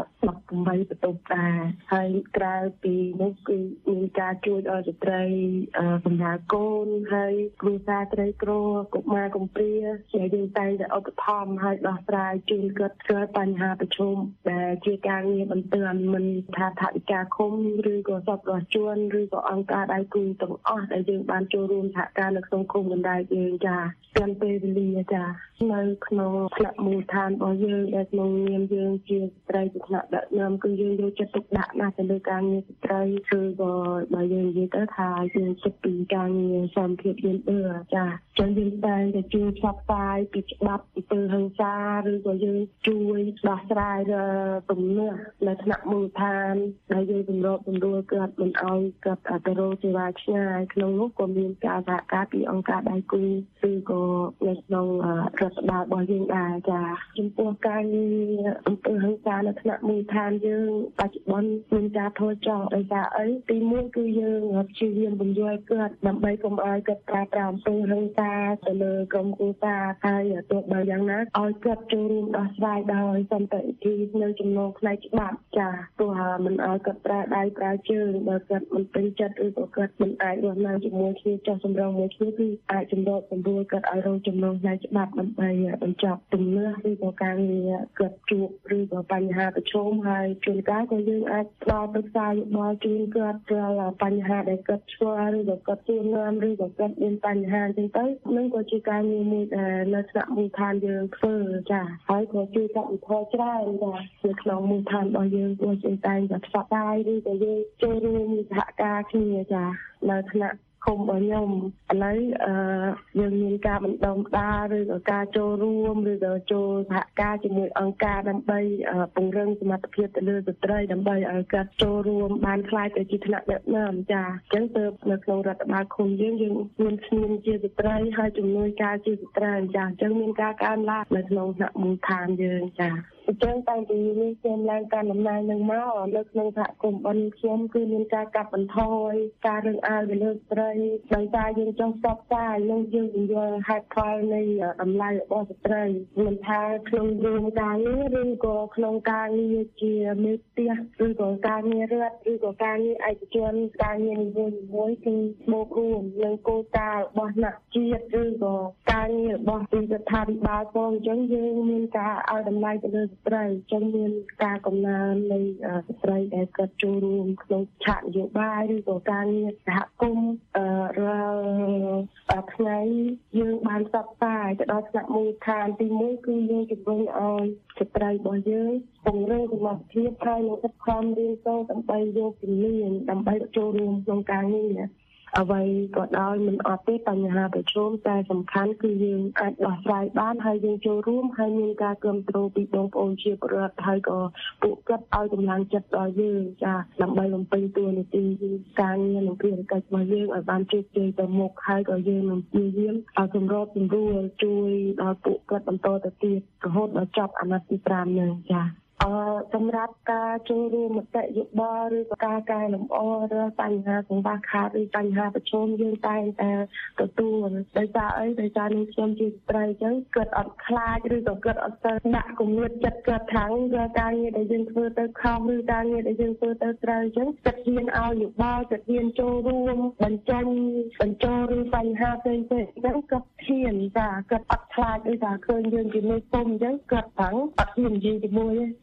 18បន្ទប់ដែរហើយក្រៅពីនោះគឺមានការជួយដល់ស្ត្រីសម្រាប់កូនហើយគ្រួសារក្រីក្រកុមារកំព្រាដែលយើងតែងតែឧបត្ថម្ភហើយដោះស្រាយជូនគាត់ស្គាល់បញ្ហាប្រឈមដែលជាការងារបន្ទាន់មិនថាថវិកាឃុំឬក៏សប្បុរសជនឬក៏អង្គការដៃគូទាំងអស់ដែលយើងបានចូលរួមសហការនៅក្នុងគុំកណ្ដាលយើងចាទាន់ពេលវេលាចានៅក្នុងថ្នាក់មូលដ្ឋានរបស់យើងដែលក្នុងនាមយើងជាស្ត្រីជាថ្នាក់ដឹកនាំគឺយើងយកចិត្តទុកដាក់ណាស់ទៅលើការងារស្ត្រីគឺក៏បើយើងនិយាយទៅថាយើងចិត្តពីការងារសមភាពយេនឌ័រចាចឹងយើងតែងតែជួយផ្សព្វផ្សាយពីច្បាប់អំពើហិង្សាឬក៏យើងជួយដោះស្រាយទំនាស់នៅថ្នាក់មូលដ្ឋានដែលយើងសម្របសម្រួលគាត់មិនឲ្យគាត់ទៅរកសេវាឆ្ងាយក្នុងនោះក៏មានការសហការពីអង្គការដៃគូឬក៏នៅក្នុងរដ្ឋបាលរបស់យើងដែរចាចំពោះការងារអំពើហិង្សានៅថ្នាក់មូលដ្ឋានយើងបច្ចុប្បន្នមានការថយចុះដោយសារអីទីមួយគឺយើងព្យាយាមបញ្យល់គាត់ដើម្បីកុំឲ្យគាត់ប្រើប្រាស់អំពើហិង្សាទៅលើក្រុមគ្រួសារហើយទោះបីយ៉ាងណាឲ្យគាត់ចូលរួមដោះស្រាយដោយសន្តិវិធីនៅចំណងផ្នែកច្បាប់ចាទោះមិនឲ្យគាត់ប្រើដៃប្រើជើងបើគាត់មិនពេញចិត្តឬក៏គាត់មិនអាចរស់នៅជាមួយគ្នាចុះសម្រុងមួយគ្នាគឺអាចសម្របសម្រួលគាត់ឲ្យរងចំណងផ្នែកច្បាប់ដើម្បីបញ្ចប់ទំនាស់ឬក៏ការងារគាត់ជួបឬក៏បញ្ហាប្រឈមហើយជួនកាលក៏យើងអាចផ្ដល់ប្រឹក្សាយោបល់ជូនគាត់រាល់បញ្ហាដែលគាត់ឆ្លងឬក៏គាត់ជួបនាំឬក៏គាត់មានបញ្ហាអញ្ចឹងទៅនឹងក៏ជាការងារមួយដែលនៅថ្នាក់មូលដ្ឋានយើងធ្វើចាហើយក៏ជួយកាត់បន្ថយច្រើនចានៅក្នុងមូលដ្ឋានរបស់យើងក៏ជាតែងតែផ្សព្វផ្សាយឬក៏យើងចូលរួមសហការគ្នាចានៅថ្នាក់គុំរបស់ខ្ញុំឥឡូវយើងមានការបណ្ដុំផ្ដាឬក៏ការចូលរួមឬក៏ចូលសហការជាមួយអង្គការដើម្បីពង្រឹងសមត្ថភាពទៅលើស្ត្រីដើម្បីឲ្យគាត់ចូលរួមបានខ្លាយទៅជាថ្នាក់ដឹកនាំចាអញ្ចឹងទៅនៅក្នុងរដ្ឋបាលឃុំយើងមានស្មានជាស្ត្រីហើយជំនួយការជាស្ត្រីចាអញ្ចឹងមានការកើនឡើងនៅក្នុងថ្នាក់មូលដ្ឋានយើងចាអញ្ចឹងតាំងពីនេះខ្ញុំឡើងការដំណើរនឹងមកនៅក្នុងសហគមន៍របស់ខ្ញុំគឺមានការកាត់បន្ថយការរឹងអាលទៅលើស្ត្រីដោយសារយើងចង់ផ្សព្វផ្សាយនិងយើងពន្យល់ហេតុផលនៃតម្លៃរបស់ស្ត្រីមិនថាក្នុងរឿងការងារឬក៏ក្នុងការងារជាមេផ្ទះឬក៏ការងាររដ្ឋឬក៏ការងារឯកជនការងារនីមួយៗគឺបូករួមនឹងគោលការណ៍របស់អ្នកជាតិឬក៏ការងាររបស់ស្ថានភាពផងអញ្ចឹងយើងមានការឲ្យតម្លៃទៅលើស្ត្រីចឹងមានការកំណើននៃស្ត្រីដែលគាត់ចូលរួមក្នុងឆាកនយោបាយឬក៏ការងារសហគមន៍រាល់ថ្ងៃយើងបានផ្សព្វផ្សាយទៅដល់ថ្នាក់មូលដ្ឋានទី1គឺយើងជំរុញឲ្យស្ត្រីរបស់យើងពង្រឹងសមត្ថភាពហើយនឹងខិតខំរៀនសូត្រដើម្បីយកជំនាញដើម្បីចូលរួមក្នុងការងារអ្វីក៏ដោយមិនអត់ទេបញ្ហាប្រឈមតែសំខាន់គឺយើងអាចដោះស្រាយបានហើយយើងចូលរួមហើយមានការគ្រប់គ្រងពីបងប្អូនជាពលរដ្ឋហើយក៏ពួកគាត់ឲ្យកម្លាំងចិត្តដល់យើងចាដើម្បីបំពេញតួនាទីការងារនិងភារកិច្ចរបស់យើងឲ្យបានជោគជ័យទៅមុខហើយក៏យើងនឹងព្យាយាមឲ្យសម្របសម្រួលជួយដល់ពួកគាត់បន្តទៅទៀតរហូតដល់ចប់អាណត្តិទី5នេះចាសម្រាប់ការចូលរួមមតិយោបល់ឬក៏ការកែលម្អរាល់បញ្ហាកង្វះខាតឬបញ្ហាប្រឈមយើងតែងតែទទួលដោយសារអីដោយសារនឹងខ្ញុំជាស្ត្រីអញ្ចឹងគាត់អត់ខ្លាចឬក៏គាត់អត់ទៅដាក់គំនិតចិត្តគាត់ខាងការងារដែលយើងធ្វើទៅខុសឬការងារដែលយើងធ្វើទៅត្រូវអញ្ចឹងគាត់ហ៊ានឲ្យយោបល់គាត់ហ៊ានចូលរួមបញ្ចូលឬបញ្ហាផ្សេងៗអញ្ចឹងគាត់ហ៊ានចាគាត់អត់ខ្លាចឬថាឃើញយើងជាមេគុំអញ្ចឹងគាត់ប្រឹងអត់ហ៊ាននិយាយជាមួយ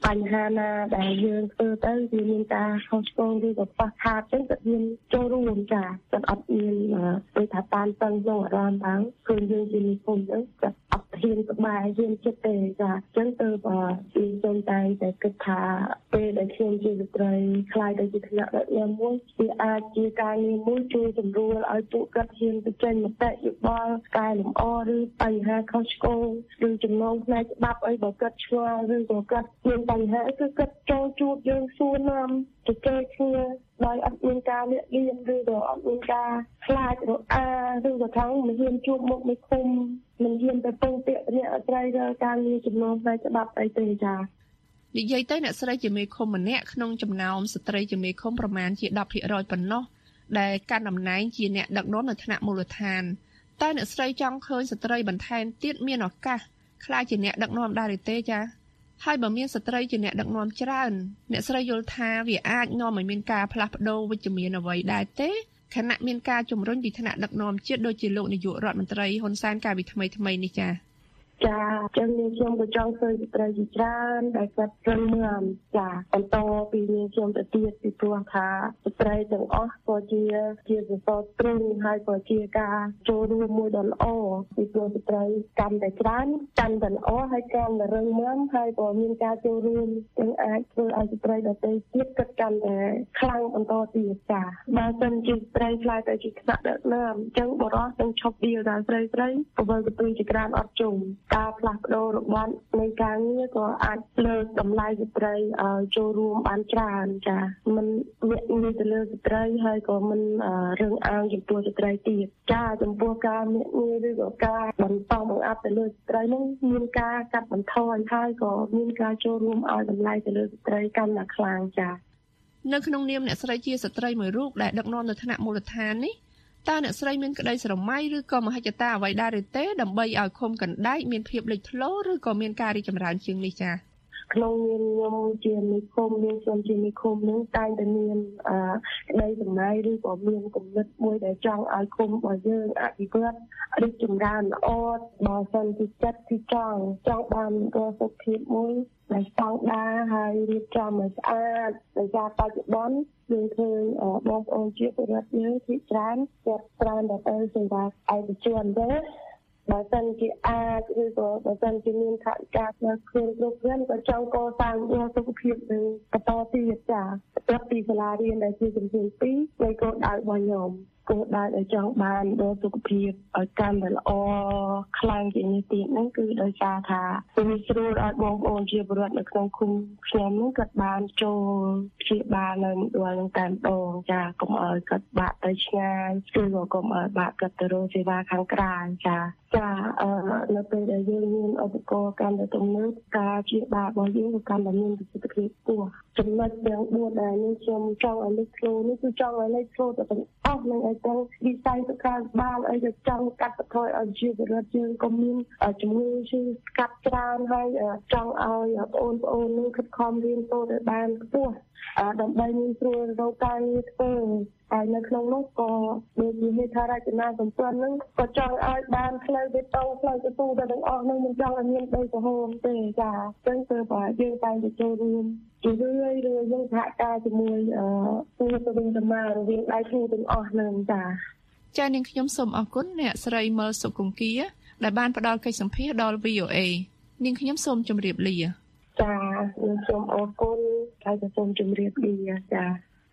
បញ្ហាណាដែលយើងធ្វើទៅវាមានការខុសឆ្គងឬក៏ខ្វះខាតចឹងក៏មានចូលរួមចាគាត់អត់មានដូចថាតានតឹងក្នុងអារម្មណ៍ហ្នឹងគឺយើងជានិគុំហ្នឹងគាត់អត់ហ៊ានក្បែរហ៊ានចិត្តទេចាអញ្ចឹងទៅខ្ញុំតែគិតថាពេលដែលខ្ញុំជាស្ត្រីខ្លាយទៅជាថ្នាក់ដឹកនាំមួយវាអាចជាការងារមួយជួយសម្រួលឲ្យពួកគាត់ហ៊ានទៅចេញមតិយោបល់កែលម្អឬបញ្ហាខុសឆ្គងឬចំណងផ្នែកច្បាប់អីបើគាត់ឆ្ងល់ឬក៏គាត់មានបញ្ហាគឺគាត់ចូលជួបយើងសួរនាំទៅជែកគ្នាដោយអត់មានការលាក់លៀមឬក៏អត់មានការខ្លាចរអាឬក៏ថាមិនហ៊ានជួបមុខមិនឃុំមិនហ៊ានទៅពឹងពាក់អ្នកអត្រៃរកការងារចំណងផ្នែកច្បាប់អីទេចានិយាយទៅអ្នកស្រីជាមេឃុំម្នាក់ក្នុងចំណោមស្ត្រីជាមេឃុំប្រមាណជា 10% ប៉ុណ្ណោះដែលកាន់តំណែងជាអ្នកដឹកនាំនៅថ្នាក់មូលដ្ឋានតែអ្នកស្រីចង់ឃើញស្ត្រីបន្ថែមទៀតមានឱកាសក្លាយជាអ្នកដឹកនាំដែរទេចាហើយបើមានស្ត្រីជាអ្នកដឹកនាំច្រើនអ្នកស្រីយល់ថាវាអាចនាំឲ្យមានការផ្លាស់ប្ដូរវិជ្ជមានអ្វីដែរទេខណៈមានការជំរុញពីថ្នាក់ដឹកនាំជាតិដូចជាលោកនាយករដ្ឋមន្ត្រីហ៊ុនសែនកាលពីថ្មីៗនេះចាចាចឹងខ្ញុំក៏ចង់ឃើញស្ត្រីជាច្រើនដែលគាត់រឹងមាំចាបន្តពីខ្ញុំទៅទៀតពីព្រោះថាស្ត្រីទាំងអស់ក៏ជាសសរទ្រូងហើយក៏ជាការចូលរួមមួយដ៏ល្អពីព្រោះស្ត្រីកាន់តែច្រើនកាន់តែល្អហើយកាន់តែរឹងមាំហើយក៏មានការចូលរួមទាំងអាចធ្វើឲ្យស្ត្រីដទៃទៀតគាត់កាន់តែខ្លាំងបន្តទៀតចាបើមិនជាស្ត្រីខ្លាយទៅជាថ្នាក់ដឹកនាំអញ្ចឹងបរិសុទ្ធនឹងឈប់ដៀលដល់ស្រីពវល់កពីជាច្រើនអត់ជុំការផ្លាស់ប្ដូររបស់នៃការងារក៏អាចលើកតម្លៃស្ត្រីឲ្យចូលរួមបានច្រើនចាមិនងាកងាយទៅលើស្ត្រីហើយក៏មិនរឹងអាងចំពោះស្ត្រីទៀតចាចំពោះការងាកងាយឬក៏ការបន្តបង្អាប់ទៅលើស្ត្រីនោះមានការកាត់បន្ថយហើយក៏មានការចូលរួមឲ្យតម្លៃទៅលើស្ត្រីកាន់តែខ្លាំងចានៅក្នុងនាមអ្នកស្រីជាស្ត្រីមួយរូបដែលដឹកនាំនៅថ្នាក់មូលដ្ឋាននេះតើអ្នកស្រីមានក្តីស្រមៃឬក៏មហិច្ឆតាអ្វីដែរទេដើម្បីឲ្យឃុំកណ្ដែកមានភាពលេចធ្លោឬក៏មានការរីកចម្រើនជាងនេះចា៎ក្នុងនាមខ្ញុំជាមេឃុំខ្ញុំជាមេឃុំនឹងតែងតែមានក្តីស្រមៃឬក៏មានគំនិតមួយដែលចង់ឲ្យឃុំរបស់យើងអភិវឌ្ឍរីកចម្រើនល្អបើសិនជាចិត្តទីចង់បានក៏សុខភាពមួយដែលស្តង់ដារហើយរៀបចំឲ្យស្អាតដោយសារបច្ចុប្បន្នយើងឃើញបងប្អូនជាពលរដ្ឋយើងភាគច្រើនគាត់ច្រើនតែទៅសេវាឯកជនទេបើសិនជាអាចឬក៏បើសិនជាមានថវិកាផ្នែកគ្រឿងគ្រប់គ្រាន់ក៏ចង់កសាងសុខភាពនឹងបន្តទៀតចាបន្ទាប់ពីសាលារៀនដែលជាជំនាញ2នៃគោលដៅរបស់ខ្ញុំគោលដៅដែលចង់បានដល់សុខភាពឲ្យកាន់តែល្អខ្លាំងជាងនេះទៀតហ្នឹងគឺដោយសារថាវាស្រួលឲ្យបងប្អូនជាពលរដ្ឋនៅក្នុងឃុំខ្ញុំហ្នឹងគាត់បានចូលព្យាបាលនៅមណ្ឌលនឹងតែម្ដងចាកុំឲ្យគាត់បាក់ទៅឆ្ងាយឬក៏កុំឲ្យបាក់គាត់ទៅរកសេវាខាងក្រៅចានៅពេលដែលយើងមានឧបករណ៍កាន់តែទំនើបការព្យាបាលរបស់យើងក៏កាន់តែមានប្រសិទ្ធភាពខ្ពស់ចំណុចទាំង4ដែលខ្ញុំចង់ឲ្យលេចធ្លោនេះគឺចង់ឲ្យលេចធ្លោទៅទាំងអស់នឹងឲ្យទាំងវិស័យសុខាភិបាលអីក៏ចង់កាត់បន្ថយឲ្យជីវរដ្ឋយើងក៏មានជំងឺឈឺស្កាត់ច្រើនហើយចង់ឲ្យបងប្អូននឹងខិតខំរៀនសូត្រឲ្យបានខ្ពស់ដើម្បីមានស្រួលរកការងារធ្វើហើយនៅក្នុងនោះក៏ដូចជាហេដ្ឋារចនាសម្ព័ន្ធហ្នឹងក៏ចង់ឲ្យបានផ្លូវបេតុងផ្លូវកស៊ូទៅទាំងអស់ហ្នឹងមិនចង់ឲ្យមានដីក្រហមទេចាអញ្ចឹងគឺបើយើងតែងតែចូលរួមជារឿយយើងសហការជាមួយទូទៅវិញទៅមករវាងដៃគូទាំងអស់ហ្នឹងចានាងខ្ញុំសូមអរគុណអ្នកស្រីមើលសុគង្គីដែលបានផ្ដល់កិច្ចសម្ភាសន៍ដល់ VOA នាងខ្ញុំសូមជម្រាបលាចាខ្ញុំសូមអរគុណហើយក៏សូមជម្រាបលាចា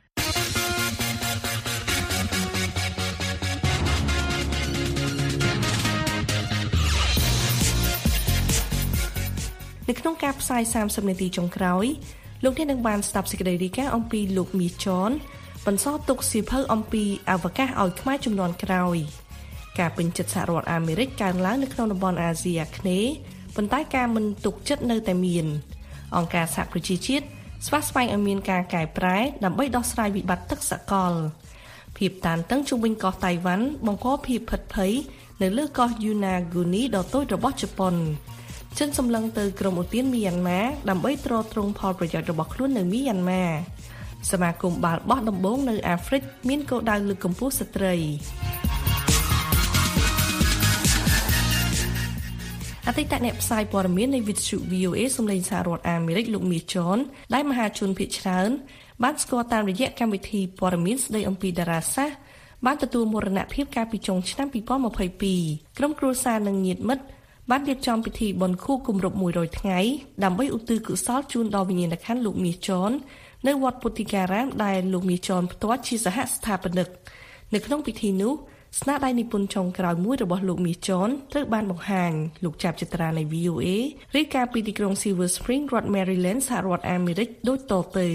នៅក្នុងការផ្សាយ30នាទីចុងក្រោយលោកអ្នកនឹងបានស្ដាប់សេចក្តីរាយការណ៍អំពីលោកមាសចនបន្សល់ទុកសៀវភៅអំពីអវកាសឲ្យខ្មែរជំនាន់ក្រោយការពេញចិត្តសហរដ្ឋអាមេរិកកើនឡើងនៅក្នុងតំបន់អាស៊ីអាគ្នេយ៍ប៉ុន្តែការមិនទុកចិត្តនៅតែមានអង្គការសហប្រជាជាតិស្វាស្វែងឲ្យមានការកែប្រែដើម្បីដោះស្រាយវិបត្តិទឹកសកលភាពតានតឹងជុំវិញកោះតៃវ៉ាន់បង្កភាពភិតភ័យនៅលើកោះយូណាហ្គូនីដ៏តូចរបស់ជប៉ុនចិនសម្លឹងទៅក្រុមឧទានមីយ៉ាន់ម៉ាដើម្បីទ្រទ្រង់ផលប្រយោជន៍របស់ខ្លួននៅមីយ៉ាន់ម៉ាសមាគមបាល់បោះដំបងនៅអាហ្វ្រិកមានគោលដៅលើកកម្ពស់ស្ត្រីអតីតអ្នកផ្សាយព័ត៌មាននៃវិទ្យុ VOA សម្លេងសហរដ្ឋអាមេរិកលោកមាស John ដែលមហាជនភាគច្រើនបានស្គាល់តាមរយៈកម្មវិធីព័ត៌មានស្ដីអំពីតារាសាស្ត្របានទទួលមរណភាពកាលពីចុងឆ្នាំ2022ក្រុមគ្រួសារនិងញាតិមិត្តបានរៀបចំពិធីបុណ្យខួបគម្រប់100ថ្ងៃដើម្បីឧទ្ទិសកុសលជូនដល់វិញ្ញាណក្ខន្ធលោកមាស John នៅវត្តពុទ្ធិការាមដែលលោកមាស John ផ្ទាល់ជាសហស្ថាបនិកនៅក្នុងពិធីនោះស្នាដៃនិពន្ធចុងក្រោយមួយរបស់លោកមាស John ត្រូវបានបង្ហាញលោកចាប់ចត្រានៃ VOA រាយការណ៍ពីទីក្រុង Silver Spring រដ្ឋ Maryland សហរដ្ឋអាមេរិកដូចតទៅ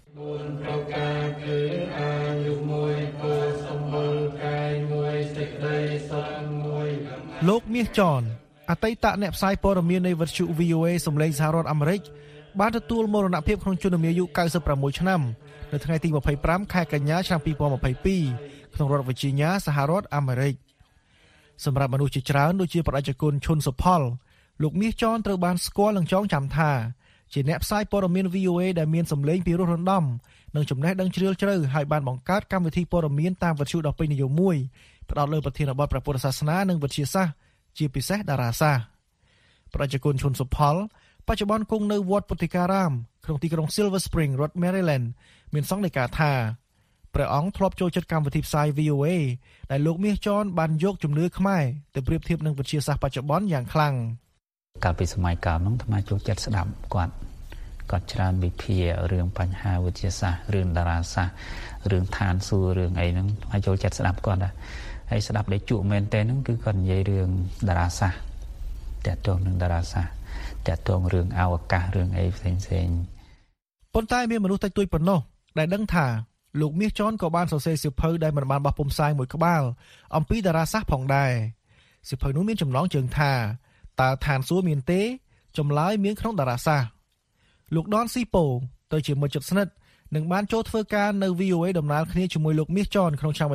លោកមាស John អតីតអ្នកផ្សាយព័ត៌មាននៃវិទ្យុ VOA សម្លេងសហរដ្ឋអាមេរិកបានទទួលមរណភាពក្នុងជំនអាយុ96ឆ្នាំនៅថ្ងៃទី25ខែកញ្ញាឆ្នាំ2022ក្នុងរដ្ឋ Virginia សហរដ្ឋអាមេរិកសម្រាប់មនុស្សជាច្រើនដូចជាប្រជាជនឈុនសុផលលោកមាស John ត្រូវបានស្គាល់និងចងចាំថាជាអ្នកផ្សាយព័ត៌មាន VOA ដែលមានសម្លេងពិរោះរណ្ដំនិងចំណេះដឹងជ្រាលជ្រៅហើយបានបង្កើតកម្មវិធីព័ត៌មានតាមវិទ្យុដ៏ពេញនិយមមួយផ្ដោតលើប្រធានបទព្រះពុទ្ធសាសនានិងវិទ្យាសាស្ត្រជាពិសេសតារាសាស្ត្រប្រជាជនឈុនសុផលបច្ចុប្បន្នគង់នៅវត្តពុទ្ធិការាមក្នុងទីក្រុង Silver Spring រដ្ឋ Maryland មានសង្ឃដីកាថាព្រះអង្គធ្លាប់ចូលចិត្តកម្មវិធីផ្សាយ VOA ដែលលោកមាស John បានយកជំនឿខ្មែរទៅប្រៀបធៀបនឹងវិទ្យាសាស្ត្របច្ចុប្បន្នយ៉ាងខ្លាំងកាលពីសម័យកាលនោះអាត្មាចូលចិត្តស្ដាប់គាត់ច្រើនវិភាគរឿងបញ្ហាវិទ្យាសាស្ត្ររឿងតារាសាស្ត្ររឿងឋានសួគ៌រឿងអីហ្នឹងអាចូលចិត្តស្ដាប់គាត់ដែរហើយស្ដាប់ដែលជក់មែនតើហ្នឹងគឺគាត់និយាយរឿងតារាសាស្ត្រតាក់ទងនឹងតារាសាស្ត្រតាក់ទងរឿងអវកាសរឿងអីផ្សេងប៉ុន្តែមានមនុស្សតិចតួចប៉ុណ្ណោះដែលដឹងថាលោកមាស John ក៏បានសរសេរសៀវភៅដែលមិនបានបោះពុម្ពផ្សាយមួយក្បាលអំពីតារាសាស្ត្រផងដែរសៀវភៅនោះមានចំណងជើងថាតើឋានសួគ៌មានទេចម្លើយមានក្នុងតារាសាស្ត្រលោកដនស៊ីប៉ូទៅជាមិត្តជិតស្និទ្ធនិងបានចូលធ្វើការនៅ VOA ដំណើរគ្នាជាមួយលោកមាស John ក្នុងឆ្នាំ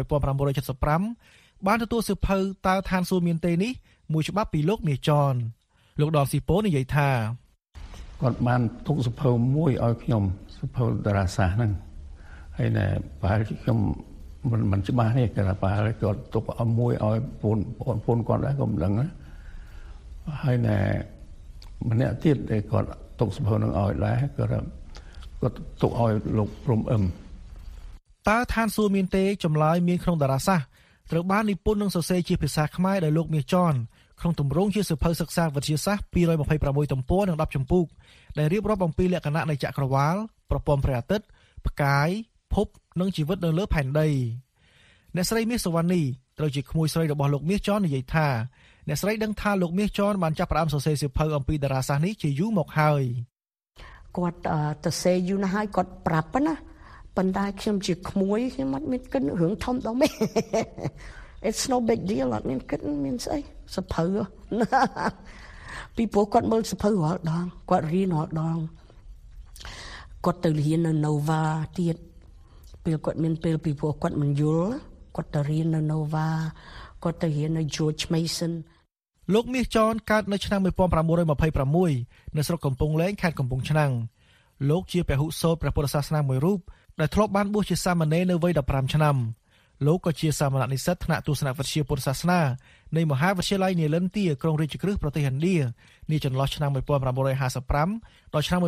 1975បានទទួលសៀវភៅតើឋានសួគ៌មានទេនេះមួយច្បាប់ពីលោកមាស John លោកដនស៊ីប៉ូនិយាយថាគាត់បានទុកសៀវភៅមួយឲ្យខ្ញុំសៀវភៅតារាសាស្ត្រហ្នឹងហើយណែប្រហែលខ្ញុំមិនច្បាស់ទេគេថាប្រហែលគាត់ទុកឲ្យមួយឲ្យពូនគាត់ដែរក៏មិនដឹងណាហើយណែម្នាក់ទៀតដែលគាត់ទុកសៀវភៅនឹងឲ្យដែរគាត់ទុកឲ្យលោកព្រំអឹមតើឋានសួគ៌មានទេចម្លើយមានក្នុងតារាសាស្ត្រត្រូវបាននិពន្ធនិងសរសេរជាភាសាខ្មែរដោយលោកមាស John ក្នុងទម្រង់ជាសៀវភៅសិក្សាវិទ្យាសាស្ត្រ226ទំព័រនិង10ជំពូកដែលរៀបរាប់អំពីលក្ខណៈនៃចក្រវាឡប្រព័ន្ធព្រះអាទិត្យផ្កាយភពនិងជីវិតនៅលើផែនដីអ្នកស្រីមាស សវណ្ណីត្រូវជាក្មួយស្រីរបស់លោកមាស John និយាយថាអ្នកស្រីដឹងថាលោកមាស John បានចាប់ផ្ដើមសរសេរសៀវភៅអំពីតារាសាស្ត្រនេះជាយូរមកហើយគាត់ទៅសេយូរណាស់ហើយគាត់ប្រាប់ណាប៉ុន្តែខ្ញុំជាក្មួយខ្ញុំអត់មានគិតរឿងធំដល់ទេ It's no big deal អត់មានគិតមានស្អីសភៅពីព្រោះគាត់មើលសភៅរាល់ដងគាត់រៀនរាល់ដងគាត់ទៅរៀននៅ Nova ទៀតពេលគាត់មានពេលពីព្រោះគាត់មិនយល់គាត់ទៅរៀននៅ Nova គាត់ទៅរៀននៅ George Mason លោកមាស John កើតនៅឆ្នាំ1926នៅស្រុកកំពង់លែងខេត្តកំពង់ឆ្នាំងលោកជាពហុសូត្រព្រះពុទ្ធសាសនាមួយរូបដែលធ្លាប់បានបួសជាសាមណេរនៅវ័យ15ឆ្នាំលោកក៏ជាសាមណនិស្សិតថ្នាក់ទស្សនវិជ្ជាពុទ្ធសាសនានៃមហាវិទ្យាល័យនីលន្ទាក្រុងរាជក្រឹសប្រទេសឥណ្ឌានាចន្លោះឆ្នាំ1955ដល់ឆ្នាំ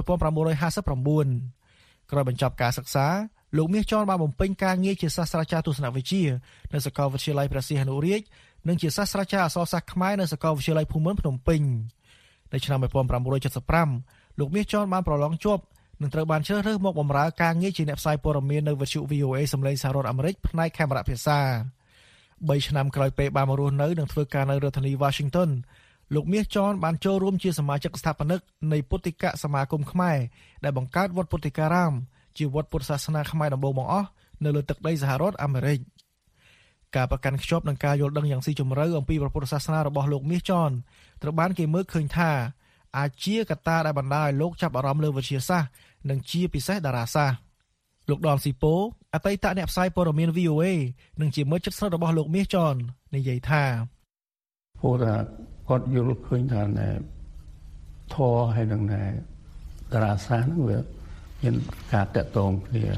1959ក្រោយបញ្ចប់ការសិក្សាលោកមាស John បានបំពេញការងារជាសាស្ត្រាចារ្យទស្សនវិជ្ជានៅសាកលវិទ្យាល័យព្រះសីហនុរាជនិងជាសាស្ត្រាចារ្យអក្សរសាស្ត្រខ្មែរនៅសាកលវិទ្យាល័យភូមិន្ទភ្នំពេញនៅឆ្នាំ1975លោកមាស John បានប្រឡងជាប់នឹងត្រូវបានជ្រើសរើសមកបម្រើការងារជាអ្នកផ្សាយព័ត៌មាននៅវិទ្យុ VOA សម្លេងសហរដ្ឋអាមេរិកផ្នែកខេមរៈភាសា3ឆ្នាំក្រោយពេលបានមករស់នៅនិងធ្វើការនៅរដ្ឋធានី Washington លោកមាស John បានចូលរួមជាសមាជិកស្ថាបនិកនៃពុទ្ធិកសមាគមខ្មែរដែលបង្កើតវត្តពុទ្ធិការាមជាវត្តពុទ្ធសាសនាខ្មែរដំបូងបង្អស់នៅលើទឹកដីសហរដ្ឋអាមេរិកការប្រកាន់ខ្ជាប់នឹងការយល់ដឹងយ៉ាងស៊ីជម្រៅអំពីព្រះពុទ្ធសាសនារបស់លោកមាស John ត្រូវបានគេមើលឃើញថាអាចជាកត្តាដែលបណ្ដាលឲ្យលោកចាប់អារម្មណ៍លើវិទ្យាសាស្ត្រនិងជាពិសេសតារាសាស្ត្រលោកដនស៊ីប៉ូអតីតអ្នកផ្សាយព័ត៌មាន VOA និងជាមិត្តជិតស្និទ្ធរបស់លោកមាស John និយាយថាព្រោះថាគាត់យល់ឃើញថាធម៌ហើយនឹងតារាសាស្ត្រហ្នឹងវាមានការតាក់ទងគ្នា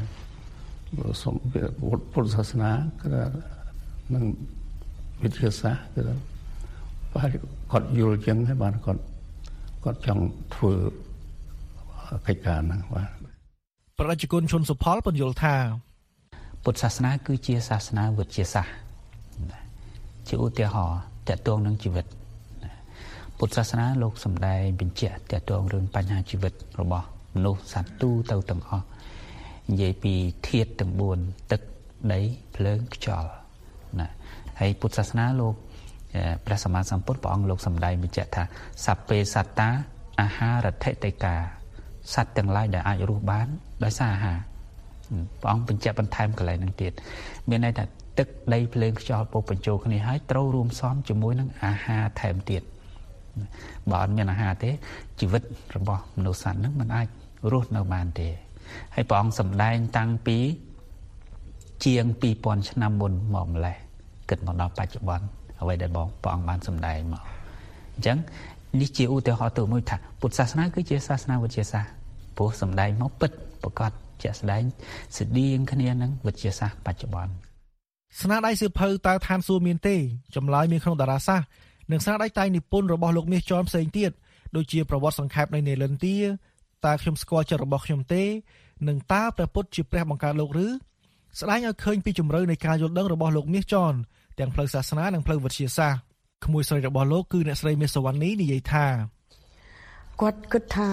ពុទ្ធសាសនាគឺនឹងវិទ្យាសាស្ត្រគឺគាត់យល់ចឹងហើយបានគាត់ចង់ធ្វើកិច្ចការហ្នឹងបាទប្រជាជនជនសុផលពន្យល់ថាពុទ្ធសាសនាគឺជាសាសនាវិទ្យាសាស្ត្រជាឧទាហរណ៍តកតងនឹងជីវិតពុទ្ធសាសនាលោកសម្ដែងបញ្ជាក់តកតងរឿងបញ្ហាជីវិតរបស់មនុស្សសត្វទូទៅទាំងអស់និយាយពីធាតុទាំង4ទឹកដីភ្លើងខ្យល់ណាហើយពុទ្ធសាសនាលោកព្រះសម្មាសម្ពុទ្ធព្រះអង្គលោកសម្ដែងបញ្ជាក់ថាសព្ពេសត្តាអាហារថិតិកាសត្វទាំងឡាយដែលអាចរស់បានដោយសារអាហារព្រះអង្គបញ្ជាក់បន្ថែមកន្លែងហ្នឹងទៀតមានន័យថាទឹកដីភ្លើងខ្យល់ពុះបញ្ចូលគ្នាហើយត្រូវរួមផ្សំជាមួយនឹងអាហារថែមទៀតបើអត់មានអាហារទេជីវិតរបស់មនុស្សសត្វហ្នឹងមិនអាចរស់នៅបានទេហើយព្រះអង្គសម្ដែងតាំងពីជាង 2000 ឆ្នាំមុនមកម្លេះគិតមកដល់បច្ចុប្បន្នអ្វីដែលព្រះអង្គបានសម្ដែងមកអញ្ចឹងនេះជាឧទាហរណ៍ទៅមួយថាពុទ្ធសាសនាគឺជាសាសនាវិទ្យាសាស្ត្រព្រោះសម្ដែងមកពិតប្រកបជាក់ស្ដែងស្តៀងគ្នានឹងវិទ្យាសាស្ត្របច្ចុប្បន្នស្នាដៃសៀវភៅតើឋានសួគ៌មានទេចម្លើយមានក្នុងតារាសាស្ត្រនិងស្នាដៃតែងនិពន្ធរបស់លោកមាសជាន់ផ្សេងទៀតដូចជាប្រវត្តិសង្ខេបនៃនេលិនទាតើខ្ញុំស្គាល់ចិត្តរបស់ខ្ញុំទេនិងតើព្រះពុទ្ធជាព្រះបង្កើតលោកឬស្ដែងឲ្យឃើញពីជំរឿននៃការយល់ដឹងរបស់លោកមាសជាន់ទាំងផ្លូវសាសនានិងផ្លូវវិទ្យាសាស្ត្រក្មួយស្រីរបស់លោកគឺអ្នកស្រីមាសសវណ្ណីនិយាយថាគាត់គិតថា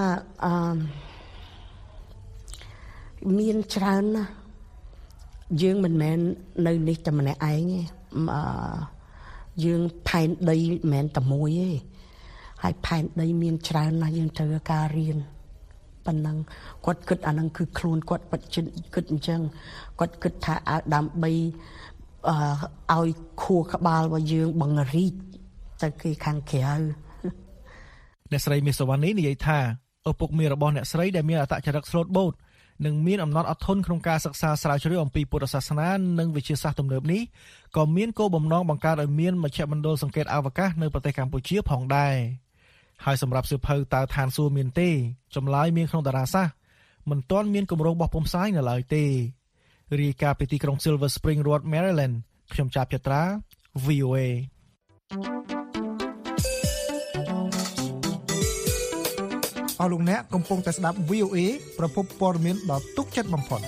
មានច្រើនណាស់យើងមិនមែននៅនេះតែម្នាក់ឯងទេយើងផែនដីមិនមែនតែមួយទេហើយផែនដីមានច្រើនណាស់យើងត្រូវការរៀនប៉ុណ្ណឹងគាត់គិតអាហ្នឹងគឺខ្លួនគាត់ពិតជាគិតអញ្ចឹងគាត់គិតថាដើម្បីឲ្យខួរក្បាលរបស់យើងបង្រីកទៅគេខាងក្រៅអ្នកស្រីមាសសវណ្ណីនិយាយថាឪពុកមារបស់អ្នកស្រីដែលមានអត្តចរិតស្លូតបូតនិងមានអំណត់អត់ធន់ក្នុងការសិក្សាស្រាវជ្រាវអំពីពុទ្ធសាសនានិងវិទ្យាសាស្ត្រទំនើបនេះក៏មានគោលបំណងបង្កើតឲ្យមានមជ្ឈមណ្ឌលសង្កេតអវកាសនៅប្រទេសកម្ពុជាផងដែរហើយសម្រាប់សៀវភៅតើឋានសួគ៌មានទេចម្លើយមានក្នុងតារាសាស្ត្រមិនទាន់មានគម្រោងបោះពុម្ពផ្សាយនៅឡើយទេរាយការណ៍ពីទីក្រុង Silver Spring រដ្ឋ Maryland ខ្ញុំចាប់ចត្រា VOA អស់លោកអ្នកកំពុងតែស្ដាប់ VOA ប្រភពព័ត៌មានដ៏ទុកចិត្តបំផុត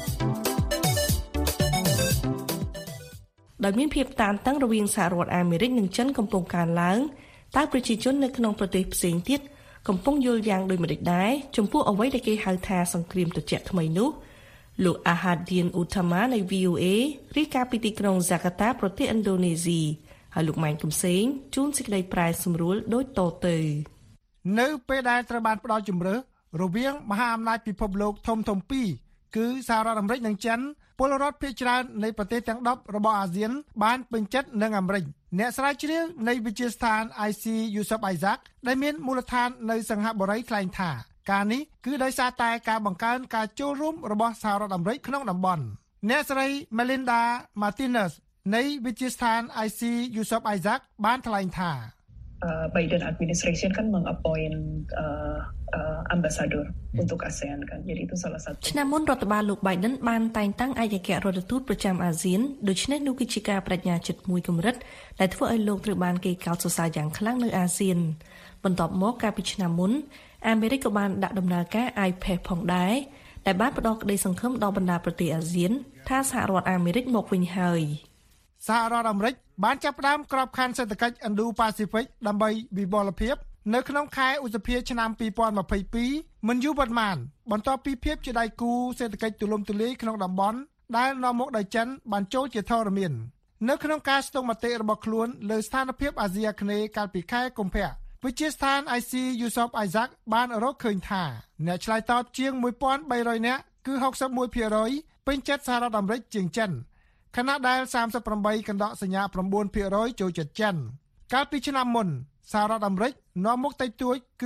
ដោយមានភាពតានតឹងរវាងសហរដ្ឋអាមេរិកនិងចិនកំពុងកើនឡើងតើប្រជាជននៅក្នុងប្រទេសផ្សេងទៀតកំពុងយល់យ៉ាងដូចម្តេចដែរចំពោះអ្វីដែលគេហៅថាសង្គ្រាមត្រជាក់ថ្មីនោះលោកអាហាឌៀនអ៊ូថាម៉ានៃ VOA រាយការណ៍ពីទីក្រុងហ្សាកាតាប្រទេសឥណ្ឌូនេស៊ីហើយលោកម៉ែនកំសែងជួនសេចក្តីប្រែសម្រួលដូចតទៅនៅពេលដែលត្រូវបានផ្ដល់ជម្រើសរវាងមហាអំណាចពិភពលោកធំៗពីរគឺសហរដ្ឋអាមេរិកនិងចិនពលរដ្ឋភាគច្រើននៃប្រទេសទាំង10របស់អាស៊ានបានពេញចិត្តនឹងអាមេរិកអ្នកស្រាវជ្រាវនៃវិទ្យាស្ថាន IC Yusof Isaac ដែលមានមូលដ្ឋាននៅសង្ហបុរីថ្លែងថាការនេះគឺដោយសារតែការបង្កើនការចូលរួមរបស់សហរដ្ឋអាមេរិកក្នុងតំបន់អ្នកស្រី Melinda Martinez នៃវិទ្យាស្ថាន IC Yusof Isaac បានថ្លែងថា Biden administration kan mengappoint ambassador untuk ASEAN kan. Jadi itu salah satu. ឆ្នាំមុនរដ្ឋបាលលោក Biden បានតែងតាំងឯកអគ្គរដ្ឋទូតប្រចាំអាស៊ានដូច្នេះនោះគឺជាការបញ្ញាចិត្តមួយកម្រិតដែលធ្វើឲ្យលោកត្រូវបានគេកោតសរសើរយ៉ាងខ្លាំងនៅអាស៊ានបន្ទាប់មកកាលពីឆ្នាំមុនអាមេរិកក៏បានដាក់ដំណើរការ IPEF ផងដែរដែលបានផ្ដល់ក្តីសង្ឃឹមដល់បណ្ដាប្រទេសអាស៊ានថាសហរដ្ឋអាមេរិកមកវិញហើយសហរដ្ឋអាមេរិកបានចាប់ផ្ដើមក្របខ័ណ្ឌសេដ្ឋកិច្ច Indo-Pacific ដើម្បីវិបលភាពនៅក្នុងខែឧសភាឆ្នាំ2022មិនយូរប៉ុន្មានបន្ទាប់ពីភាពជាដៃគូសេដ្ឋកិច្ចទូលំទូលាយក្នុងតំបន់ដែលនាំមកដោយចិនបានចូលជាធរមាននៅក្នុងការស្ទង់មតិរបស់ខ្លួនលើស្ថានភាពអាស៊ីអាគ្នេយ៍កាលពីខែកុម្ភៈវិទ្យាស្ថាន IC Yusof Isaac បានរកឃើញថាអ្នកឆ្លើយតបជាង 1,300 នាក់គឺ 61% ពេញចិត្តសហរដ្ឋអាមេរិកជាងចិនខណៈដែល 38 កណ្ដកសញ្ញា 9% ចូលចិត្តចិនកាលពីឆ្នាំមុនសហរដ្ឋអាមេរិកនាំមុខតិចតួចគឺ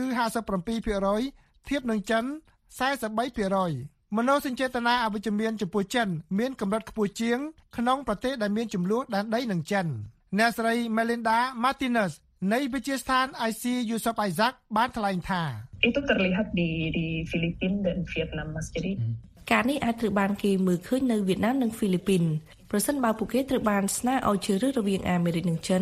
57% ធៀបនឹងចិន 43%មនោសញ្ចេតនាអវិជ្ជមានចំពោះចិនមានកម្រិតខ្ពស់ជាងក្នុងប្រទេសដែលមានជម្លោះដែនដីនឹងចិនអ្នកស្រី Melinda Martinez នៃវិទ្យាស្ថាន IC Yusof Isaac បានថ្លែងថា Itu terlihat di Filipina dan Vietnam Mas. Jadi ការនេះអាចត្រូវបានគេមើលឃើញនៅវៀតណាមនិងហ្វីលីពីនប្រសិនបើពួកគេត្រូវបានស្នើឲ្យជ្រើសរើសរវាងអាមេរិកនិងចិន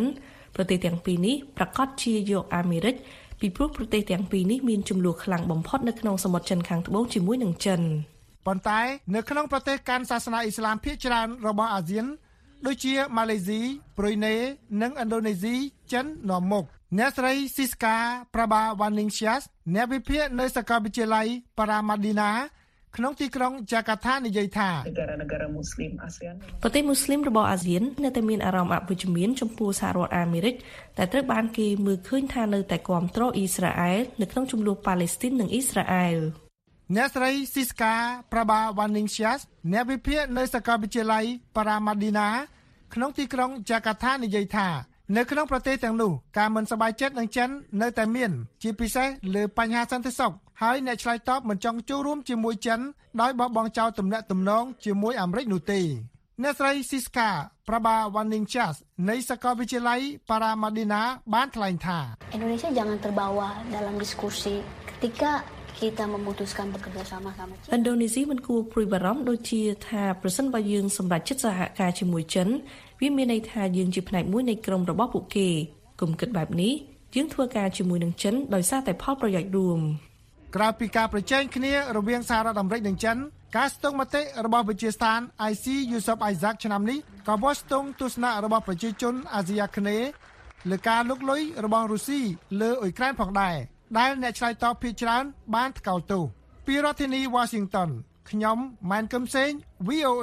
ប្រទេសទាំងពីរនេះប្រកាសជាយកអាមេរិកពីព្រោះប្រទេសទាំងពីរនេះមានចំនួនខ្លាំងបំផុតនៅក្នុងសមុទ្រចិនខាងត្បូងជាមួយនឹងចិនប៉ុន្តែនៅក្នុងប្រទេសកាន់សាសនាអ៊ីស្លាមភាគច្រើនរបស់អាស៊ានដូចជាម៉ាឡេស៊ីប្រូយណេនិងឥណ្ឌូនេស៊ីចិននាំមុខអ្នកស្រីស៊ីស្កាប្រាបាវ៉ានីងស្យាសអ្នកវិភាគនៅសាកលវិទ្យាល័យប៉ារ៉ាម៉ាឌីណាក្នុងទីក្រុងចាកាតានិយាយថាប្រទេសមូស្លីមរបស់អាស៊ាននៅតែមានអារម្មណ៍អវិជ្ជមានចំពោះសហរដ្ឋអាមេរិកតែត្រូវបានគេមើលឃើញថានៅតែគាំទ្រអ៊ីស្រាអែលនៅក្នុងជម្លោះប៉ាឡេស្ទីននិងអ៊ីស្រាអែលអ្នកស្រីស៊ីស្កាប្រាបាវ៉ានីងស្យាសអ្នកវិភាគនៅសាកលវិទ្យាល័យប៉ារ៉ាម៉ាឌីណាក្នុងទីក្រុងចាកាតានិយាយថានៅក្នុងប្រទេសទាំងនោះការមិនសប្បាយចិត្តនឹងចិននៅតែមានជាពិសេសលើបញ្ហាសន្តិសុខហើយអ្នកឆ្លើយតបមិនចង់ចូលរួមជាមួយចិនដោយបោះបង់ចោលទំនាក់ទំនងជាមួយអាមេរិកនោះទេអ្នកស្រីស៊ីស្កាប្រាបាវ៉ានីងស្យាសនៃសាកលវិទ្យាល័យប៉ារ៉ាម៉ាឌីណាបានថ្លែងថា Indonesia jangan terbawa dalam diskusi ketika kita memutuskan bekerja sama sama China ឥណ្ឌូនេស៊ីមិនគួរព្រួយបារម្ភដូចជាថាប្រសិនបើយើងសម្រេចចិត្តសហការជាមួយចិនវាមានន័យថាយើងជាផ្នែកមួយនៃក្រុមរបស់ពួកគេគុំគិតបែបនេះយើងធ្វើការជាមួយនឹងចិនដោយសារតែផលប្រយោជន៍រួមក្រៅពីការប្រជែងគ្នារវាងសហរដ្ឋអាមេរិកនិងចិនការស្ទង់មតិរបស់វិទ្យាស្ថាន IC Yusof Isaac ឆ្នាំនេះក៏វាស់ស្ទង់ទស្សនៈរបស់ប្រជាជនអាស៊ីអាគ្នេយ៍លើការលុកលុយរបស់រុស្ស៊ីលើអ៊ុយក្រែនផងដែរដែលអ្នកឆ្លើយតបភាគច្រើនបានថ្កោលទោសពីរដ្ឋធានី Washington ខ្ញុំម៉ែនកឹមសេង VOA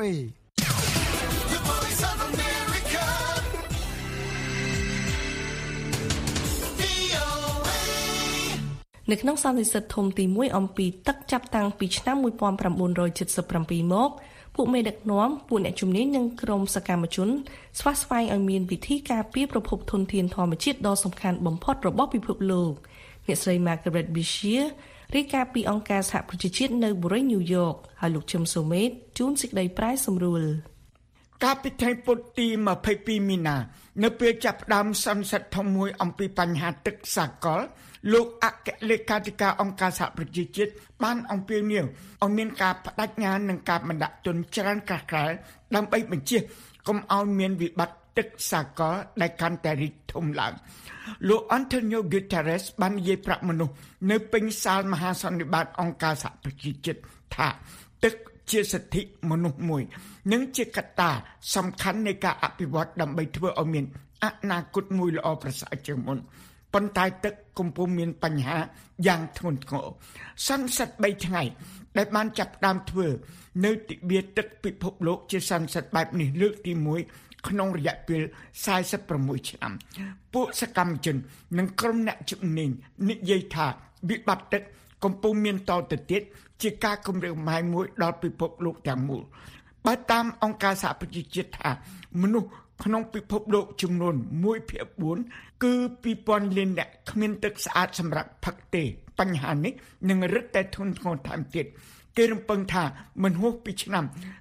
នៅក្នុងសន្និសីទធំទី1អំពីទឹកចាប់តាំងពីឆ្នាំ1977មកពួកមេដឹកនាំពួកអ្នកជំនាញនិងក្រុមសកម្មជនស្វះស្វែងឲ្យមានវិធីការពារប្រភពធនធានធម្មជាតិដ៏សំខាន់បំផុតរបស់ពិភពលោកអ្នកស្រី Margaret Beshear រាយការណ៍ពីអង្គការសហប្រជាជាតិនៅបុរីញូវយ៉កហើយលោកជឹមសូមេតជួនសេចក្តីប្រែសម្រួលកាលពីថ្ងៃពុធទី22មីនានៅពេលចាប់ផ្ដើមសន្និសីទធំមួយអំពីបញ្ហាទឹកសាកលលោកអគ្គលេខាធិការអង្គការសហប្រជាជាតិបានអំពាវនាវឲ្យមានការបដិញ្ញានិងការបណ្ដាក់ទុនច្រើនក្រាស់ក្រែលដើម្បីបញ្ជាកុំឲ្យមានវិបត្តិទឹកសាកលដែលកាន់តែរីកធំឡើងលោក Antonio Guterres បាននិយាយប្រាប់មនុស្សនៅពេញសាលមហាសន្និបាតអង្គការសហប្រជាជាតិថាទឹកជាសិទ្ធិមនុស្សមួយនិងជាកត្តាសំខាន់នៃការអភិវឌ្ឍដើម្បីធ្វើឲ្យមានអនាគតមួយល្អប្រសើរជាងមុនប៉ុន្តែទឹកកំពុងមានបញ្ហាយ៉ាងធ្ងន់ធ្ងរសន្និសីទ3ថ្ងៃដែលបានចាប់ផ្ដើមធ្វើនៅទិវាទឹកពិភពលោកជាសន្និសីទបែបនេះលើកទី1ក្នុងរយៈពេល46ឆ្នាំពួកសកម្មជននិងក្រុមអ្នកជំនាញនិយាយថាវិបត្តិទឹកកំពុងមានតទៅទៀតជាការគំរាមកំហែងមួយដល់ពិភពលោកទាំងមូលបើតាមអង្គការសហប្រជាជាតិថាមនុស្សក្នុងពិភពលោកចំនួន 1/4 គឺ 2000 លាននាក់គ្មានទឹកស្អាតសម្រាប់ផឹកទេបញ្ហានេះនឹងរឹតតែធ្ងន់ធ្ងរថែមទៀតគេរំពឹងថាមិនហួសពីឆ្នាំ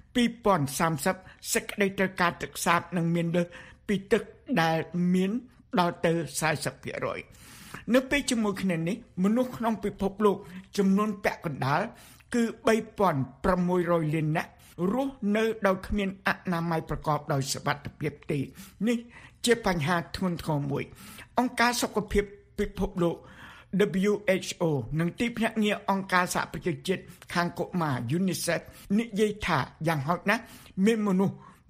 2030សេចក្តីត្រូវការទឹកស្អាតនឹងមានលើសពីទឹកដែលមានដល់ទៅ 40% នៅពេលជាមួយគ្នានេះមនុស្សក្នុងពិភពលោកចំនួនពាក់កណ្ដាលគឺ 3600 លាននាក់រស់នៅដោយគ្មានអនាម័យប្រកបដោយសុវត្ថិភាពទេនេះជាបញ្ហាធ្ងន់ធ្ងរមួយអង្គការសុខភាពពិភពលោក WHO និងទីភ្នាក់ងារអង្គការសហប្រជាជាតិខាងកុមារ UNICEF និយាយថាយ៉ាងហោចណាស់មានមនុស្ស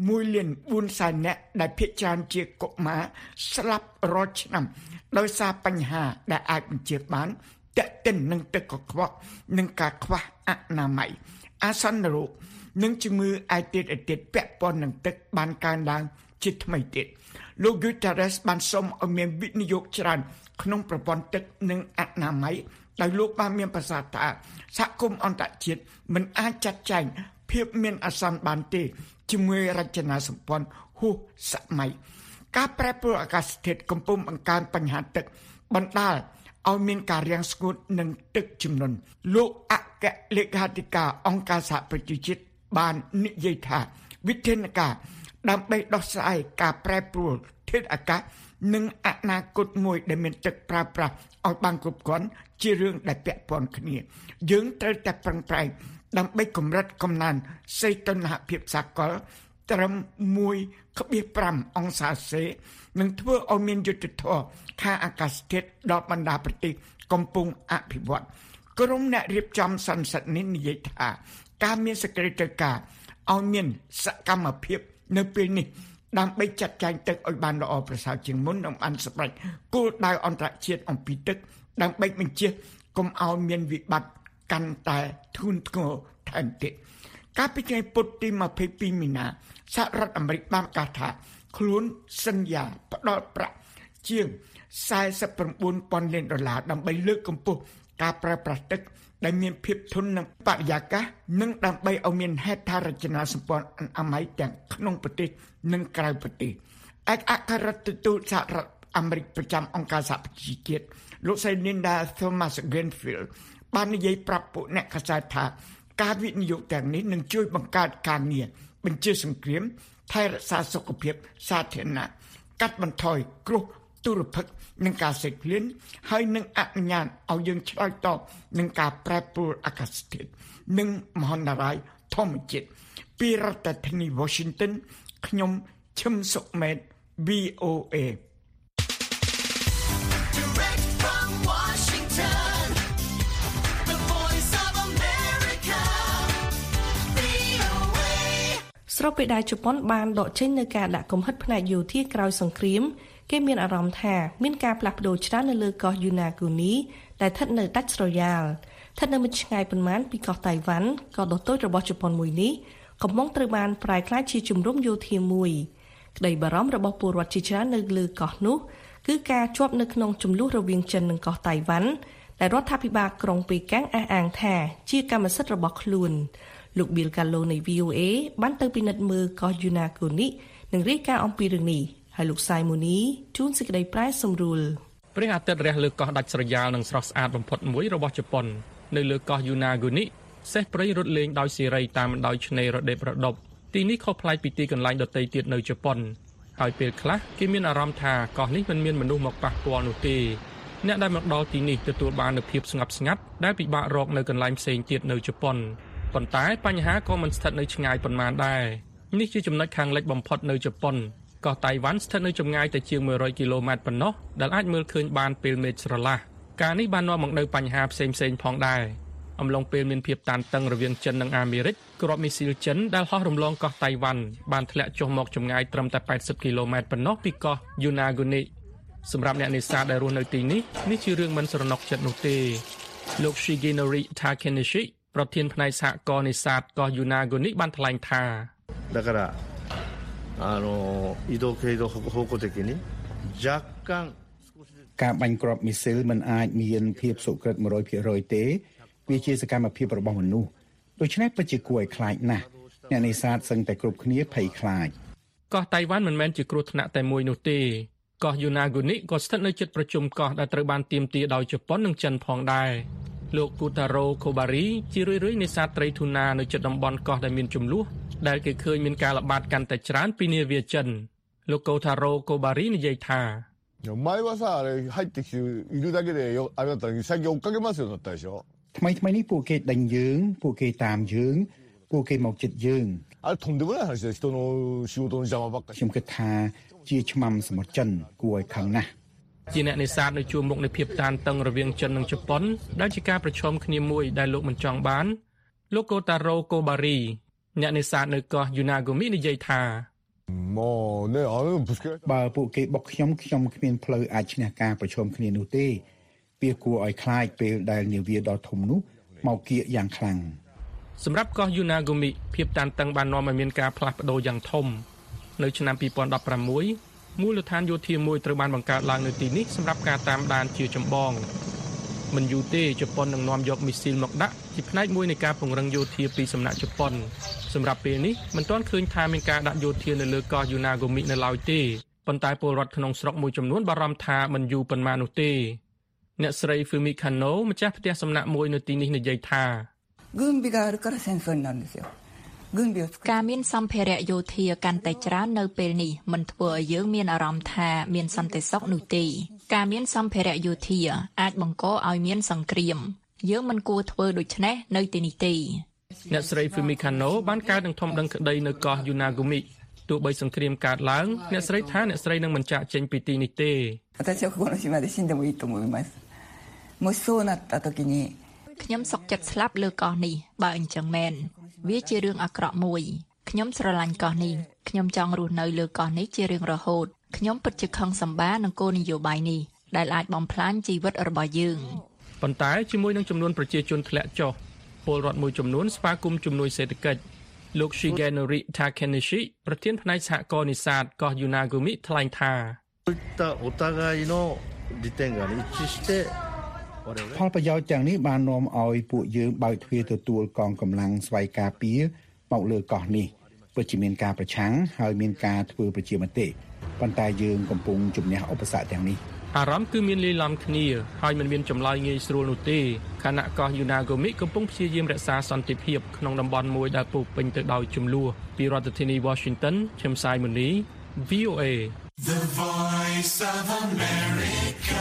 1.4 លាននាក់ដែលភាគច្រើនជាកុមារស្លាប់រាល់ឆ្នាំដោយសារបញ្ហាដែលអាចបញ្ជៀសបានទាក់ទិននឹងទឹកកខ្វក់និងការខ្វះអនាម័យអាសន្នរោគនិងជំងឺឯទៀតពាក់ព័ន្ធនឹងទឹកបានកើនឡើងជាថ្មីទៀតលោក Guterres បានសូមឲ្យមានវិនិយោគច្រើនក្នុងប្រព័ន្ធទឹកនិងអនាម័យដោយលោកបានមានប្រសាសន៍ថាសហគមន៍អន្តរជាតិមិនអាចចាត់ចែងភាពមានអាសន្នបានទេជាមួយរចនាសម្ព័ន្ធហួសសម័យការប្រែប្រួលអាកាសធាតុកំពុងបង្កើនបញ្ហាទឹកបណ្ដាលឲ្យមានការរាំងស្ងួតនិងទឹកជំនន់លោកអគ្គលេខាធិការអង្គការសហប្រជាជាតិបាននិយាយថាវិធានការដើម្បីដោះស្រាយការប្រែប្រួលធាតុអាកាសនិងអនាគតមួយដែលមានទឹកប្រើប្រាស់ឲ្យបានគ្រប់គ្រាន់ជារឿងដែលពាក់ព័ន្ធគ្នាយើងត្រូវតែប្រឹងប្រែងដើម្បីកម្រិតកំណើនសីតុណ្ហភាពសកលត្រឹម 1.5 អង្សាសេនឹងធ្វើឲ្យមានយុទ្ធធម៌ខាងអាកាសធាតុដល់បណ្ដាប្រទេសកំពុងអភិវឌ្ឍក្រុមអ្នករៀបចំសន្និសីទនេះនិយាយថាការមានសេចក្តីត្រូវការឲ្យមានសកម្មភាពនៅពេលនេះដើម្បីចាត់ចែងទឹកឲ្យបានល្អប្រសើរជាងមុននិងបានសម្រេចគោលដៅអន្តរជាតិអំពីទឹកដើម្បីបញ្ជាកុំឲ្យមានវិបត្តិកាន់តែធ្ងន់ធ្ងរថែមទៀតកាលពីថ្ងៃពុធទី22មីនាសហរដ្ឋអាមេរិកបានប្រកាសថាខ្លួនសន្យាផ្ដល់ប្រាក់ជាង $49,000 លានដើម្បីលើកកម្ពស់ការប្រើប្រាស់ទឹកដែលមានភាពធន់នឹងបរិយាកាសនិងដើម្បីឲ្យមានហេដ្ឋារចនាសម្ព័ន្ធអនាម័យទាំងក្នុងប្រទេសនិងក្រៅប្រទេសឯកអគ្គរដ្ឋទូតសហរដ្ឋអាមេរិកប្រចាំអង្គការសហប្រជាជាតិលោកស្រី Linda Thomas-Greenfield បាននិយាយប្រាប់ពួកអ្នកកាសែតថាការវិនិយោគទាំងនេះនឹងជួយបង្កើតការងារបញ្ជាសង្គ្រាមថែរក្សាសុខភាពសាធារណៈកាត់បន្ថយគ្រោះទុរភិក្សនិងការសេកភ្លៀនហើយនឹងអនុញ្ញាតឲ្យយើងឆ្លើយតបនឹងការប្រែប្រួលអាកាសធាតុនិងមហន្តរាយធម្មជាតិពីរដ្ឋធានី Washington ខ្ញុំឈឹមសុកមេត VOA ស្របពេលដែលជប៉ុនបានដកចេញនូវការដាក់កំហិតផ្នែកយោធាក្រោយសង្គ្រាមគេមានអារម្មណ៍ថាមានការផ្លាស់ប្ដូរច្រើននៅលើកោះ Yonaguni ដែលស្ថិតនៅដាច់ស្រយាលស្ថិតនៅមិនឆ្ងាយប៉ុន្មានពីកោះតៃវ៉ាន់ក៏ដតូចរបស់ជប៉ុនមួយនេះកំពុងត្រូវបានប្រែក្លាយជាជំរំយោធាមួយក្តីបារម្ភរបស់ពលរដ្ឋជាច្រើននៅលើកោះនោះគឺការជាប់នៅក្នុងជម្លោះរវាងចិននិងកោះតៃវ៉ាន់ដែលរដ្ឋាភិបាលក្រុងប៉េកាំងអះអាងថាជាកម្មសិទ្ធិរបស់ខ្លួនលោក Bill Gallo នៃ VOA បានទៅពិនិត្យមើលកោះ Yonaguni និងរាយការណ៍អំពីរឿងនេះហើយលោកសាយមូនីជួនសេចក្តីប្រែសម្រួលព្រះអាទិត្យរះលើកោះដាច់ស្រយាលនិងស្រស់ស្អាតបំផុតមួយរបស់ជប៉ុននៅលើកោះ Yonaguni សេះព្រៃរត់លេងដោយសេរីតាមបណ្ដោយឆ្នេររដេបរដប់ទីនេះខុសប្លែកពីទីកន្លែងដទៃទៀតនៅជប៉ុនហើយពេលខ្លះគេមានអារម្មណ៍ថាកោះនេះមិនមានមនុស្សមកប៉ះពាល់នោះទេអ្នកដែលមកដល់ទីនេះទទួលបាននូវភាពស្ងប់ស្ងាត់ដែលពិបាករកនៅកន្លែងផ្សេងទៀតនៅជប៉ុនប៉ុន្តែបញ្ហាក៏មិនស្ថិតនៅឆ្ងាយប៉ុន្មានដែរនេះជាចំណុចខាងលិចបំផុតនៅជប៉ុនកោះតៃវ៉ាន់ស្ថិតនៅចម្ងាយតែជាង100គីឡូម៉ែត្រប៉ុណ្ណោះដែលអាចមើលឃើញបានពេលមេឃស្រឡះការនេះបាននាំមកនូវបញ្ហាផ្សេងៗផងដែរអំឡុងពេលមានភាពតានតឹងរវាងចិននិងអាមេរិកគ្រាប់មីស៊ីលចិនដែលហោះរំលងកោះតៃវ៉ាន់បានធ្លាក់ចុះមកចម្ងាយត្រឹមតែ80គីឡូម៉ែត្រប៉ុណ្ណោះពីកោះ Yonaguni សម្រាប់អ្នកនេសាទដែលរស់នៅទីនេះជារឿងមិនស្រណុកចិត្តនោះទេលោក Shigenori Takenishi ប្រធានផ្នែកសហគមន៍នេសាទកោះ Yonaguni បានថ្លែងថាだから移動経路方向的に若干ការបាញ់គ្រាប់មីស៊ីលមិនអាចមានភាពសុក្រិត 100% ទេវាជាសកម្មភាពរបស់មនុស្សដូច្នេះពិតជាគួរឲ្យខ្លាចណាស់អ្នកនេសាទសឹងតែគ្រប់គ្នាភ័យខ្លាចកោះតៃវ៉ាន់មិនមែនជាគ្រោះថ្នាក់តែមួយនោះទេកោះ Yonaguni ក៏ស្ថិតនៅជិតប្រជុំកោះដែលត្រូវបានទាមទារដោយជប៉ុននិងចិនផងដែរលោក Kutaro Kobari ជារឿយៗនេសាទត្រីទូណានៅជិតតំបន់កោះដែលមានជម្លោះដែលគេឃើញមានការល្បាតកាន់តែច្រើនពីនាវាចិនលោក Kutaro Kobari និយាយថា前はさあれ入ってきているだけであれだったら最近追っかけますよだったでしょថ្មីនេះពួកគេដេញយើងពួកគេតាមយើងពួកគេមកជិតយើងあれとんでもない話で人の仕事の邪魔ばっかりខ្ញុំគិតថាជាឆ្មាំសមុទ្រចិនគួរឲ្យខឹងណាស់ជាអ្នកនេសាទនៅជួរមុខនៃភាពតានតឹងរវាងចិននិងជប៉ុនដែលជាការប្រឈមគ្នាមួយដែលលោកមិនចង់បានលោក Kotaro Kobari អ្នកនេសាទនៅកោះ Yonaguni និយាយថាបើពួកគេបុកខ្ញុំគ្មានផ្លូវអាចឈ្នះការប្រឈមគ្នានោះទេវាគួរឲ្យខ្លាចពេលដែលនាវាដ៏ធំនោះមកគៀកយ៉ាងខ្លាំងសម្រាប់កោះ Yonaguni ភាពតានតឹងបាននាំឲ្យមានការផ្លាស់ប្ដូរយ៉ាងធំនៅឆ្នាំ2016មូលដ្ឋានយោធាមួយត្រូវបានបង្កើតឡើងនៅទីនេះសម្រាប់ការតាមដានជាចម្បងមិនយូរទេជប៉ុននឹងនាំយកមីស៊ីលមកដាក់ជាផ្នែកមួយនៃការពង្រឹងយោធាពីសំណាក់ជប៉ុនសម្រាប់ពេលនេះមិនទាន់ឃើញថាមានការដាក់យោធានៅលើកោះ Yonaguni នៅឡើយទេប៉ុន្តែពលរដ្ឋក្នុងស្រុកមួយចំនួនបារម្ភថាមិនយូរប៉ុន្មាននោះទេអ្នកស្រី Fumi Kano ម្ចាស់ផ្ទះសំណាក់មួយនៅទីនេះនិយាយថាការមានសម្ភារៈយោធាកាន់តែច្រើននៅពេលនេះមិនធ្វើឲ្យយើងមានអារម្មណ៍ថាមានសន្តិសុខនោះទេការមានសម្ភារៈយោធាអាចបង្កឲ្យមានសង្គ្រាមយើងមិនគួរធ្វើដូច្នេះនៅទីនេះទេអ្នកស្រី Fumikano បានកើតនឹងធំដឹងក្តីនៅកោះ Yunaguni ទោះបីសង្គ្រាមកើតឡើងអ្នកស្រីថាអ្នកស្រីនឹងមិនចាកចេញពីទីនេះទេខ្ញុំសុខចិត្តស្លាប់លើកោះនេះបើអញ្ចឹងមែនវាជារឿងអាក្រក់មួយខ្ញុំស្រឡាញ់កោះនេះខ្ញុំចង់រស់នៅលើកោះនេះជារៀងរហូតខ្ញុំពិតជាខឹងសម្បានឹងគោលនយោបាយនេះដែលអាចបំផ្លាញជីវិតរបស់យើងប៉ុន្តែជាមួយនឹងចំនួនប្រជាជនធ្លាក់ចុះពលរដ្ឋមួយចំនួនស្វាគមន៍ជំនួយសេដ្ឋកិច្ចលោក Shigenori Takenishi ប្រធានផ្នែកសហគមន៍នេសាទកោះ Yunaguni ថ្លែងថាផលប្រយោជន៍ទាំងនេះបាននាំឲ្យពួកយើងបើកទ្វារទទួលកងកម្លាំងស្វ័យការពារមកលើកោះនេះពិតជាមានការប្រឆាំងហើយមានការធ្វើប្រជាមតិប៉ុន្តែយើងកំពុងជំនះឧបសគ្គទាំងនេះអារម្មណ៍គឺមានលាយឡំគ្នាហើយមិនមានចម្លើយងាយស្រួលនោះទេខណៈកោះ Yunaguni កំពុងព្យាយាមរក្សាសន្តិភាពក្នុងតំបន់មួយដែលពោរពេញទៅដោយជម្លោះពីរដ្ឋធានី Washington ខ្ញុំសាយមូនី VOA The Voice of America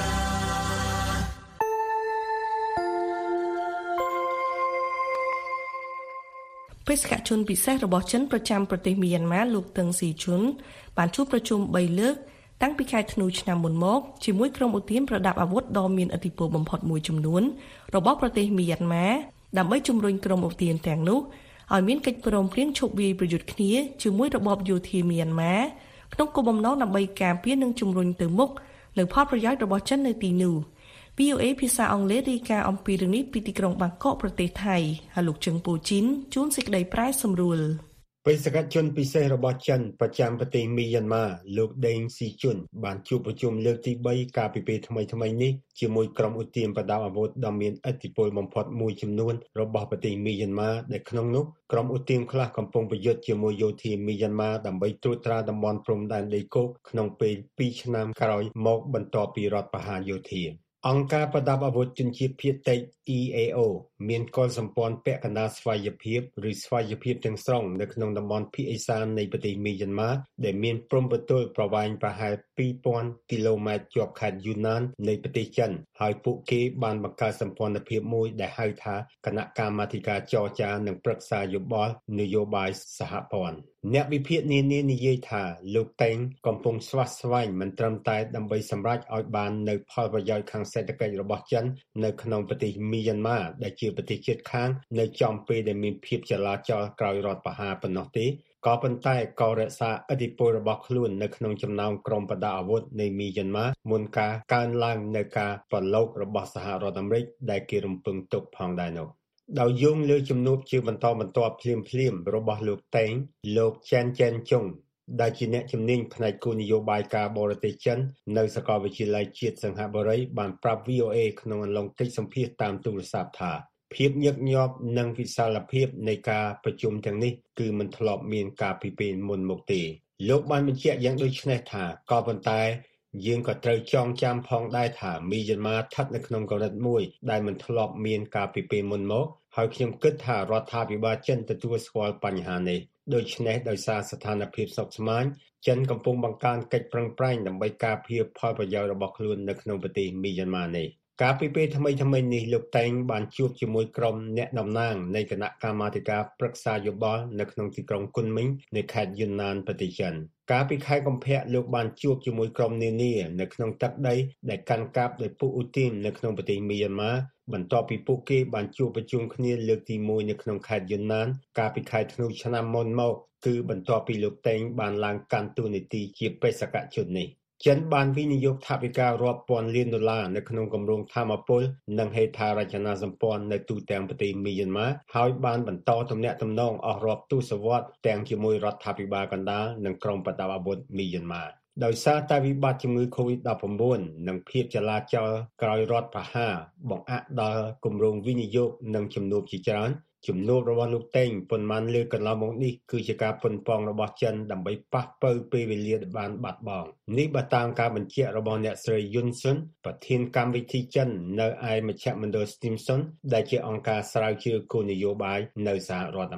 បេសកជនពិសេសរបស់ចិនប្រចាំប្រទេសមីយ៉ាន់ម៉ាលោកតឹងស៊ីជុនបានជួបប្រជុំ3លើកតាំងពីខែធ្នូឆ្នាំមុនមកជាមួយក្រុមឧទាមប្រដាប់អាវុធដ៏មានឥទ្ធិពលបំផុតមួយចំនួនរបស់ប្រទេសមីយ៉ាន់ម៉ាដើម្បីជំរុញក្រុមឧទាមទាំងនោះឲ្យមានកិច្ចព្រមព្រៀងឈប់វាយប្រយុទ្ធគ្នាជាមួយរបបយោធាមីយ៉ាន់ម៉ាក្នុងគោលបំណងដើម្បីការពារនិងជំរុញទៅមុខលើផលប្រយោជន៍របស់ចិននៅទីនោះVOA ភាសាអង់គ្លេសរាយការណ៍អំពីរឿងនេះពីទីក្រុងបាងកកប្រទេសថៃហើយលោកជឹងពូជីនជួនសេចក្តីប្រែសម្រួលបេសកជនពិសេសរបស់ចិនប្រចាំប្រទេសមីយ៉ាន់ម៉ាលោកដេងស៊ីជុនបានជួបប្រជុំលើកទី3កាលពីពេលថ្មីៗនេះជាមួយក្រុមឧទាមប្រដាប់អាវុធដ៏មានឥទ្ធិពលបំផុតមួយចំនួនរបស់ប្រទេសមីយ៉ាន់ម៉ាដែលក្នុងនោះក្រុមឧទាមខ្លះកំពុងប្រយុទ្ធជាមួយយោធាមីយ៉ាន់ម៉ាដើម្បីត្រួតត្រាតំបន់ព្រំដែនដីគោកក្នុងពេល2ឆ្នាំក្រោយមកបន្ទាប់ពីរដ្ឋប្រហារយោធាអង្គការប្រដាប់អាវុធជនជាតិភាគតិច EAO មានកុលសម្ព័ន្ធពាក់កណ្ដាលស្វ័យភាពឬស្វ័យភាពទាំងស្រុងនៅក្នុងតំបន់ភាគឦសាននៃប្រទេសមីយ៉ាន់ម៉ាដែលមានព្រំប្រទល់ប្រវែងប្រហែល 2000 គីឡូម៉ែត្រជាប់ខេត្តយូណាននៃប្រទេសចិនហើយពួកគេបានបង្កើតសម្ព័ន្ធភាពមួយដែលហៅថាគណៈកម្មាធិការចរចានិងប្រឹក្សាយោបល់នយោបាយសហព័ន្ធអ្នកវិភាគនានានិយាយថាលោកតេងកំពុងស្វាស្វែងមិនត្រឹមតែដើម្បីសម្រេចឲ្យបាននៅផលប្រយោជន៍ខាងសេដ្ឋកិច្ចរបស់ចិននៅក្នុងប្រទេសមីយ៉ាន់ម៉ាដែលជាប្រទេសជិតខាងនៅចំពេលដែលមានភាពចលាចលក្រោយរដ្ឋប្រហារប៉ុណ្ណោះទេក៏ប៉ុន្តែក៏រក្សាឥទ្ធិពលរបស់ខ្លួននៅក្នុងចំណោមក្រុមប្រដាប់អាវុធនៃមីយ៉ាន់ម៉ាមុនការកើនឡើងនៅការប្រឡូករបស់សហរដ្ឋអាមេរិកដែលគេរំពឹងទុកផងដែរនោះដោយយោងលើជំនួបជាបន្តបន្ទាប់ភ្លាមរបស់លោកតេងលោកចានចេនជុងដែលជាអ្នកជំនាញផ្នែកគោលនយោបាយការបរទេសចិននៅសាកលវិទ្យាល័យជាតិសង្ហបុរីបានប្រាប់ VOA ក្នុងអំឡុងកិច្ចសម្ភាសន៍តាមទូរស័ព្ទថាភាពញឹកញាប់និងវិសាលភាពនៃការប្រជុំទាំងនេះគឺមិនធ្លាប់មានកាលពីពេលមុនមកទេលោកបានបញ្ជាក់យ៉ាងដូចនេះថាក៏ប៉ុន្តែយើងក៏ត្រូវចងចាំផងដែរថាមីយ៉ាន់ម៉ាស្ថិតនៅក្នុងកម្រិតមួយដែលមិនធ្លាប់មានកាលពីពេលមុនមកហើយខ្ញុំគិតថារដ្ឋាភិបាលចិនទទួលស្គាល់បញ្ហានេះដូច្នេះដោយសារស្ថានភាពស្មុគស្មាញចិនកំពុងបង្កើនកិច្ចប្រឹងប្រែងដើម្បីការពារផលប្រយោជន៍របស់ខ្លួននៅក្នុងប្រទេសមីយ៉ាន់ម៉ានេះកាលពីពេលថ្មីៗនេះលោកតេងបានជួបជាមួយក្រុមអ្នកតំណាងនៃគណៈកម្មាធិការប្រឹក្សាយោបល់នៅក្នុងទីក្រុងគុនមីងនៃខេត្តយូណានប្រទេសចិនកាលពីខែកុម្ភៈលោកបានជួបជាមួយក្រុមនានានៅក្នុងទឹកដីដែលកាន់កាប់ដោយពួកឧទាមនៅក្នុងប្រទេសមីយ៉ាន់ម៉ាបន្ទាប់ពីពួកគេបានជួបប្រជុំគ្នាលើកទី1នៅក្នុងខេត្តយូណានកាលពីខែធ្នូឆ្នាំមុនមកគឺបន្ទាប់ពីលោកតេងបានឡើងកាន់តួនាទីជាបេសកជននេះចិនបានវិនិយោគថវិការាប់ពាន់លានដុល្លារនៅក្នុងគម្រោងថាមពលនិងហេដ្ឋារចនាសម្ព័ន្ធនៅទូទាំងប្រទេសមីយ៉ាន់ម៉ាហើយបានបន្តទំនាក់ទំនងអស់រាប់ទសវត្សរ៍ទាំងជាមួយរដ្ឋាភិបាលកណ្ដាលនិងក្រុមប្រដាប់អាវុធមីយ៉ាន់ម៉ាដោយសារតែវិបត្តិជំងឺ COVID-19 និងភាពចលាចលក្រោយរដ្ឋប្រហារបង្អាក់ដល់គម្រោងវិនិយោគនិងជំនួបជាច្រើនជំនួបរបស់លោកតេងប៉ុន្មានលើកន្លងមកនេះគឺជាការប៉ុនប៉ងរបស់ចិនដើម្បីប៉ះប៉ូវពេលវេលាដែលបានបាត់បង់នេះបើតាមការបញ្ជាក់របស់អ្នកស្រីយុនស៊ុនប្រធានកម្មវិធីចិននៅឯមជ្ឈមណ្ឌល Stimson ដែលជាអង្គការស្រាវជ្រាវគោលនយោបាយនៅសហរដ្ឋអាមេរិក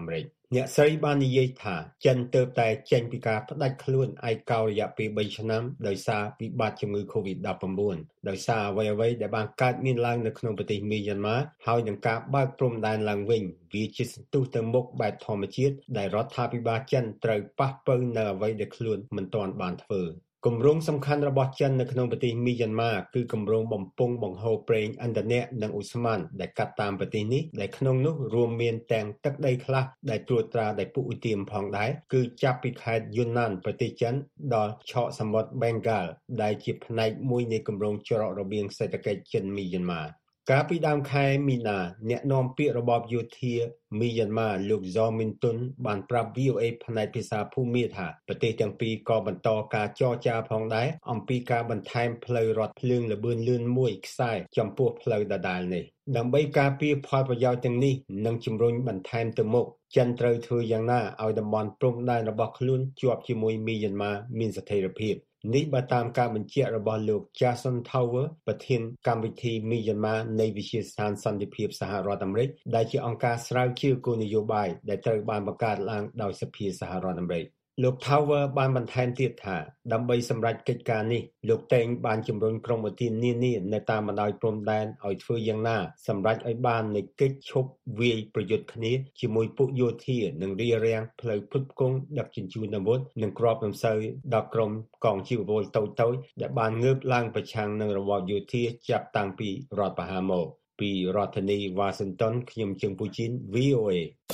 អ្នកស្រីបាននិយាយថាចិនទើបតែចេញពីការផ្ដាច់ខ្លួនឯកោរយៈពេល3ឆ្នាំដោយសារវិបត្តិជំងឺ COVID-19 ដោយសារអ្វីៗដែលបានកើតមានឡើងនៅក្នុងប្រទេសមីយ៉ាន់ម៉ាហើយនឹងការបើកព្រំដែនឡើងវិញវាជាសន្ទុះទៅមុខបែបធម្មជាតិដែលរដ្ឋាភិបាលចិនត្រូវប៉ះពើនៅអ្វីដែលខ្លួនមិនទាន់បានធ្វើគម្រោងសំខាន់របស់ចិននៅក្នុងប្រទេសមីយ៉ាន់ម៉ាគឺគម្រោងបំពង់បង្ហូរប្រេងឥន្ធនៈនិងឧស្ម័នដែលកាត់តាមប្រទេសនេះដែលក្នុងនោះរួមមានទាំងទឹកដីខ្លះដែលត្រួតត្រាដោយពួកឧទាមផងដែរគឺចាប់ពីខេត្តយូនណានប្រទេសចិនដល់ឆកសមុទ្របេងហ្គាល់ដែលជាផ្នែកមួយនៃគម្រោងច្រករបៀងសេដ្ឋកិច្ចចិនមីយ៉ាន់ម៉ាកាលពីដើមខែមីនាអ្នកនាំពាក្យរបបយោធាមីយ៉ាន់ម៉ាលោកហ្សមីនតុនបានប្រាប់ VOA ផ្នែកភាសាភូមាថាប្រទេសទាំងពីរក៏បន្តការចរចាផងដែរអំពីការបន្ថែមផ្លូវរថភ្លើងល្បឿនលឿនមួយខ្សែចំពោះផ្លូវដដែលនេះដើម្បីការពារផលប្រយោជន៍ទាំងនេះនិងជំរុញបន្ថែមទៅមុខចិនត្រូវធ្វើយ៉ាងណាឲ្យតំបន់ព្រំដែនរបស់ខ្លួនជាប់ជាមួយមីយ៉ាន់ម៉ាមានស្ថិរភាពនេះបើតាមការបញ្ជាក់របស់លោក Jason Tower ប្រធានកម្មវិធីមីយ៉ាន់ម៉ានៃវិទ្យាស្ថានសន្តិភាពសហរដ្ឋអាមេរិកដែលជាអង្គការស្រាវជ្រាវគោលនយោបាយដែលត្រូវបានបង្កើតឡើងដោយសភាសហរដ្ឋអាមេរិកលោក Tower បានបន្ថែមទៀតថាដើម្បីសម្រេចកិច្ចការនេះលោកតែងបានជំរុញក្រុមឧទាននានានៅតាមបណ្ដោយព្រំដែនឲ្យធ្វើយ៉ាងណាសម្រេចឲ្យបាននៃកិច្ចឈប់វាយប្រយុទ្ធគ្នាជាមួយពួកយោធានិងរារាំងផ្លូវផ្គត់ផ្គង់ដឹកជញ្ជូនអាវុធនិងគ្រាប់រំសើយដល់ក្រុមកងជីវពលតូចៗដែលបានងើបឡើងប្រឆាំងនឹងរបបយោធាចាប់តាំងពីរដ្ឋប្រហារមកពីរដ្ឋធានី Washington ខ្ញុំជើងពូជីន VOA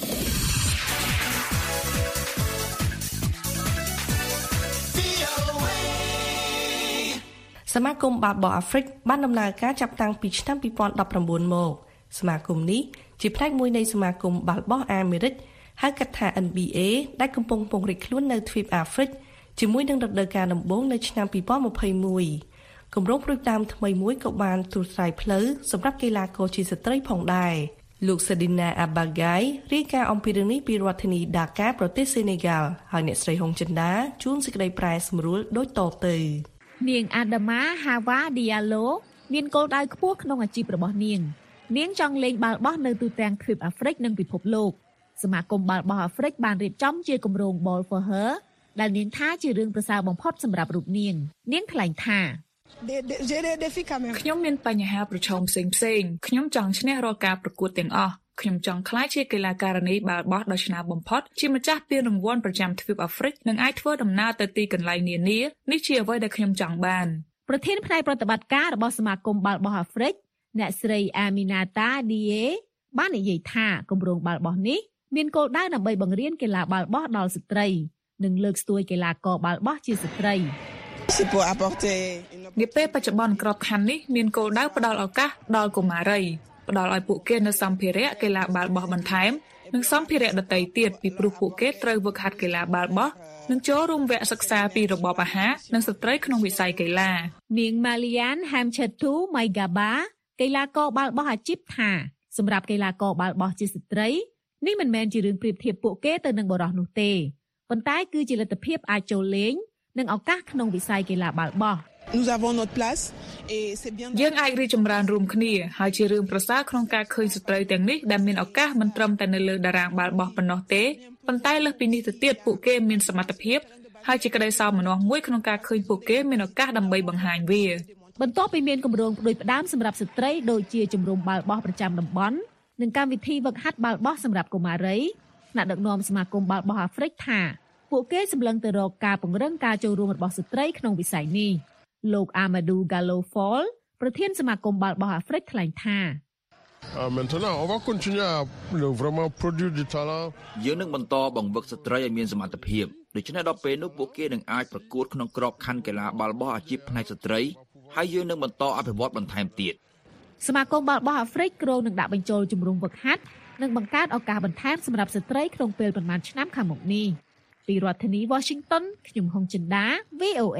សមាគមបាល់បោះអាហ្វ្រិកបានដំណើរការចាប់តាំងពីឆ្នាំ2019មកសមាគមនេះជាផ្នែកមួយនៃសមាគមបាល់បោះអាមេរិកហៅកាត់ថា NBA ដែលកំពុងពង្រីកខ្លួននៅទ្វីបអាហ្វ្រិកជាមួយនឹងរដូវកាលដំបូងនៅឆ្នាំ2021គម្រោងព្រួយតាមថ្មីមួយក៏បានត្រួសត្រាយផ្លូវសម្រាប់កីឡាករជាស្ត្រីផងដែរលោក Sedina Abagai រាយការណ៍អំពីរឿងនេះពីរដ្ឋធានី Dakar ប្រទេសសេនេហ្គាល់ហើយអ្នកស្រីហុងចិន្តាជួនសេចក្តីប្រែសម្រួលដូចតទៅនាងអាដាម៉ាហាវ៉ាឌីយ៉ាឡូមានគោលដៅខ្ពស់ក្នុងអាជីពរបស់នាងចង់លេងបាល់បោះនៅទូទាំងទ្វីបអាហ្វ្រិកនិងពិភពលោកសមាគមបាល់បោះអាហ្វ្រិកបានរៀបចំជាគម្រោង Ball for Her ដែលនាងថាជារឿងប្រសើរបំផុតសម្រាប់រូបនាងថ្លែងថាខ្ញុំមានបញ្ហាប្រឈមផ្សេងខ្ញុំចង់ឈ្នះរាល់ការប្រកួតទាំងអស់ខ្ញុំចង់ក្លាយជាកីឡាការិនីបាល់បោះដ៏ឆ្នើមបំផុតជាម្ចាស់ពានរង្វាន់ប្រចាំទ្វីបអាហ្វ្រិកនិងអាចធ្វើដំណើរទៅទីកន្លែងនានានេះជាអ្វីដែលខ្ញុំចង់បានប្រធានផ្នែកប្រតិបត្តិការរបស់សមាគមបាល់បោះអាហ្វ្រិកអ្នកស្រី Aminata Die បាននិយាយថាគម្រោងបាល់បោះនេះមានគោលដៅដើម្បីបង្រៀនកីឡាបាល់បោះដល់ស្ត្រីនិងលើកស្ទួយកីឡាករបាល់បោះជាស្ត្រីនាពេលបច្ចុប្បន្នក្របខ័ណ្ឌនេះមានគោលដៅផ្ដល់ឱកាសដល់កុមារីផ្ដល់ឲ្យពួកគេនូវសម្ភារៈកីឡាបាល់បោះបន្ថែមនិងសម្ភារៈដទៃទៀតពីព្រោះពួកគេត្រូវហ្វឹកហាត់កីឡាបាល់បោះនិងចូលរួមវគ្គសិក្សាពីរបបអាហារនិងស្ត្រីក្នុងវិស័យកីឡានាង Malian Hamchetu Maigaba កីឡាករបាល់បោះអាជីពថាសម្រាប់កីឡាករបាល់បោះជាស្ត្រីនេះមិនមែនជារឿងប្រៀបធៀបពួកគេទៅនឹងបុរសនោះទេប៉ុន្តែគឺជាលទ្ធភាពអាចចូលលេងនិងឱកាសក្នុងវិស័យកីឡាបាល់បោះយើងអាចរីកចម្រើនរួមគ្នាហើយជារឿងប្រសើរក្នុងការឃើញស្ត្រីទាំងនេះដែលមានឱកាសមិនត្រឹមតែនៅលើតារាងបាល់បោះប៉ុណ្ណោះទេប៉ុន្តែលើសពីនេះទៅទៀតពួកគេមានសមត្ថភាពហើយជាក្តីសោមនស្សមួយក្នុងការឃើញពួកគេមានឱកាសដើម្បីបង្ហាញវាបន្ទាប់ពីមានគម្រោងផ្ដួចផ្ដើមសម្រាប់ស្ត្រីដូចជាជំរំបាល់បោះប្រចាំតំបន់និងកម្មវិធីហ្វឹកហាត់បាល់បោះសម្រាប់កុមារីថ្នាក់ដឹកនាំសមាគមបាល់បោះអាហ្វ្រិកថាពួកគេសម្លឹងទៅរកការពង្រឹងការចូលរួមរបស់ស្ត្រីក្នុងវិស័យនេះលោក Amadou Gallo Fall ប្រធានសមាគមបាល់បោះអាហ្វ្រិកថ្លែងថាយើងនឹងបន្តបង្វឹកស្ត្រីឲ្យមានសមត្ថភាពដូច្នេះដល់ពេលនោះពួកគេនឹងអាចប្រកួតក្នុងក្របខ័ណ្ឌកីឡាបាល់បោះអាជីពផ្នែកស្ត្រីហើយយើងនឹងបន្តអភិវឌ្ឍបន្ថែមទៀតសមាគមបាល់បោះអាហ្វ្រិកគ្រោងនឹងដាក់បញ្ចូលជំរំហ្វឹកហាត់និងបង្កើតឱកាសបន្ថែមសម្រាប់ស្ត្រីក្នុងពេលប្រមាណឆ្នាំខាងមុខនេះពីរដ្ឋធានី Washington ខ្ញុំហុងចិន្តា VOA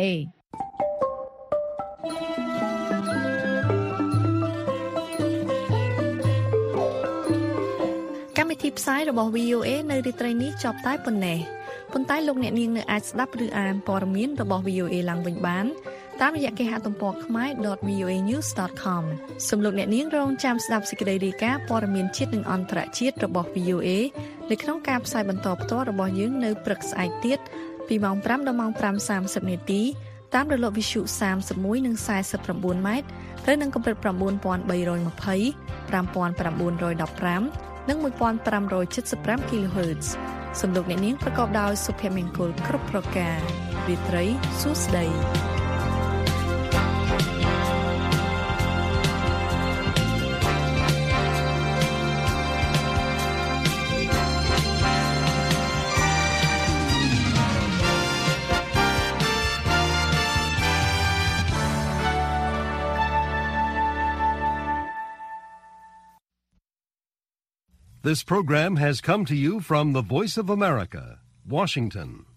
កម្មវិធីផ្សាយរបស់ VOA នៅរាត្រីនេះចប់តែប៉ុណ្ណេះប៉ុន្តែលោកអ្នកនាងនៅអាចស្ដាប់ឬអានព័ត៌មានរបស់ VOA ឡើងវិញបានតាមរយៈគេហទំព័រ khmer.voanews.com សូមលោកអ្នកនាងរងចាំស្ដាប់សេចក្តីរាយការណ៍ព័ត៌មានជាតិនិងអន្តរជាតិរបស់ VOA នៅក្នុងការផ្សាយបន្តផ្ទាល់របស់យើងនៅព្រឹកស្អែកទៀតពីម៉ោង 5 ដល់ម៉ោង 5:30 នាទីតាមរលកវិទ្យុ31និង49ម៉ែត្រត្រូវនឹងកម្រិត 9320 5915 និង 1575 kHz សំឡេងអ្នកនាងប្រកបដោយសុភមង្គលគ្រប់ប្រការរាត្រីសួស្តី This program has come to you from the Voice of America, Washington.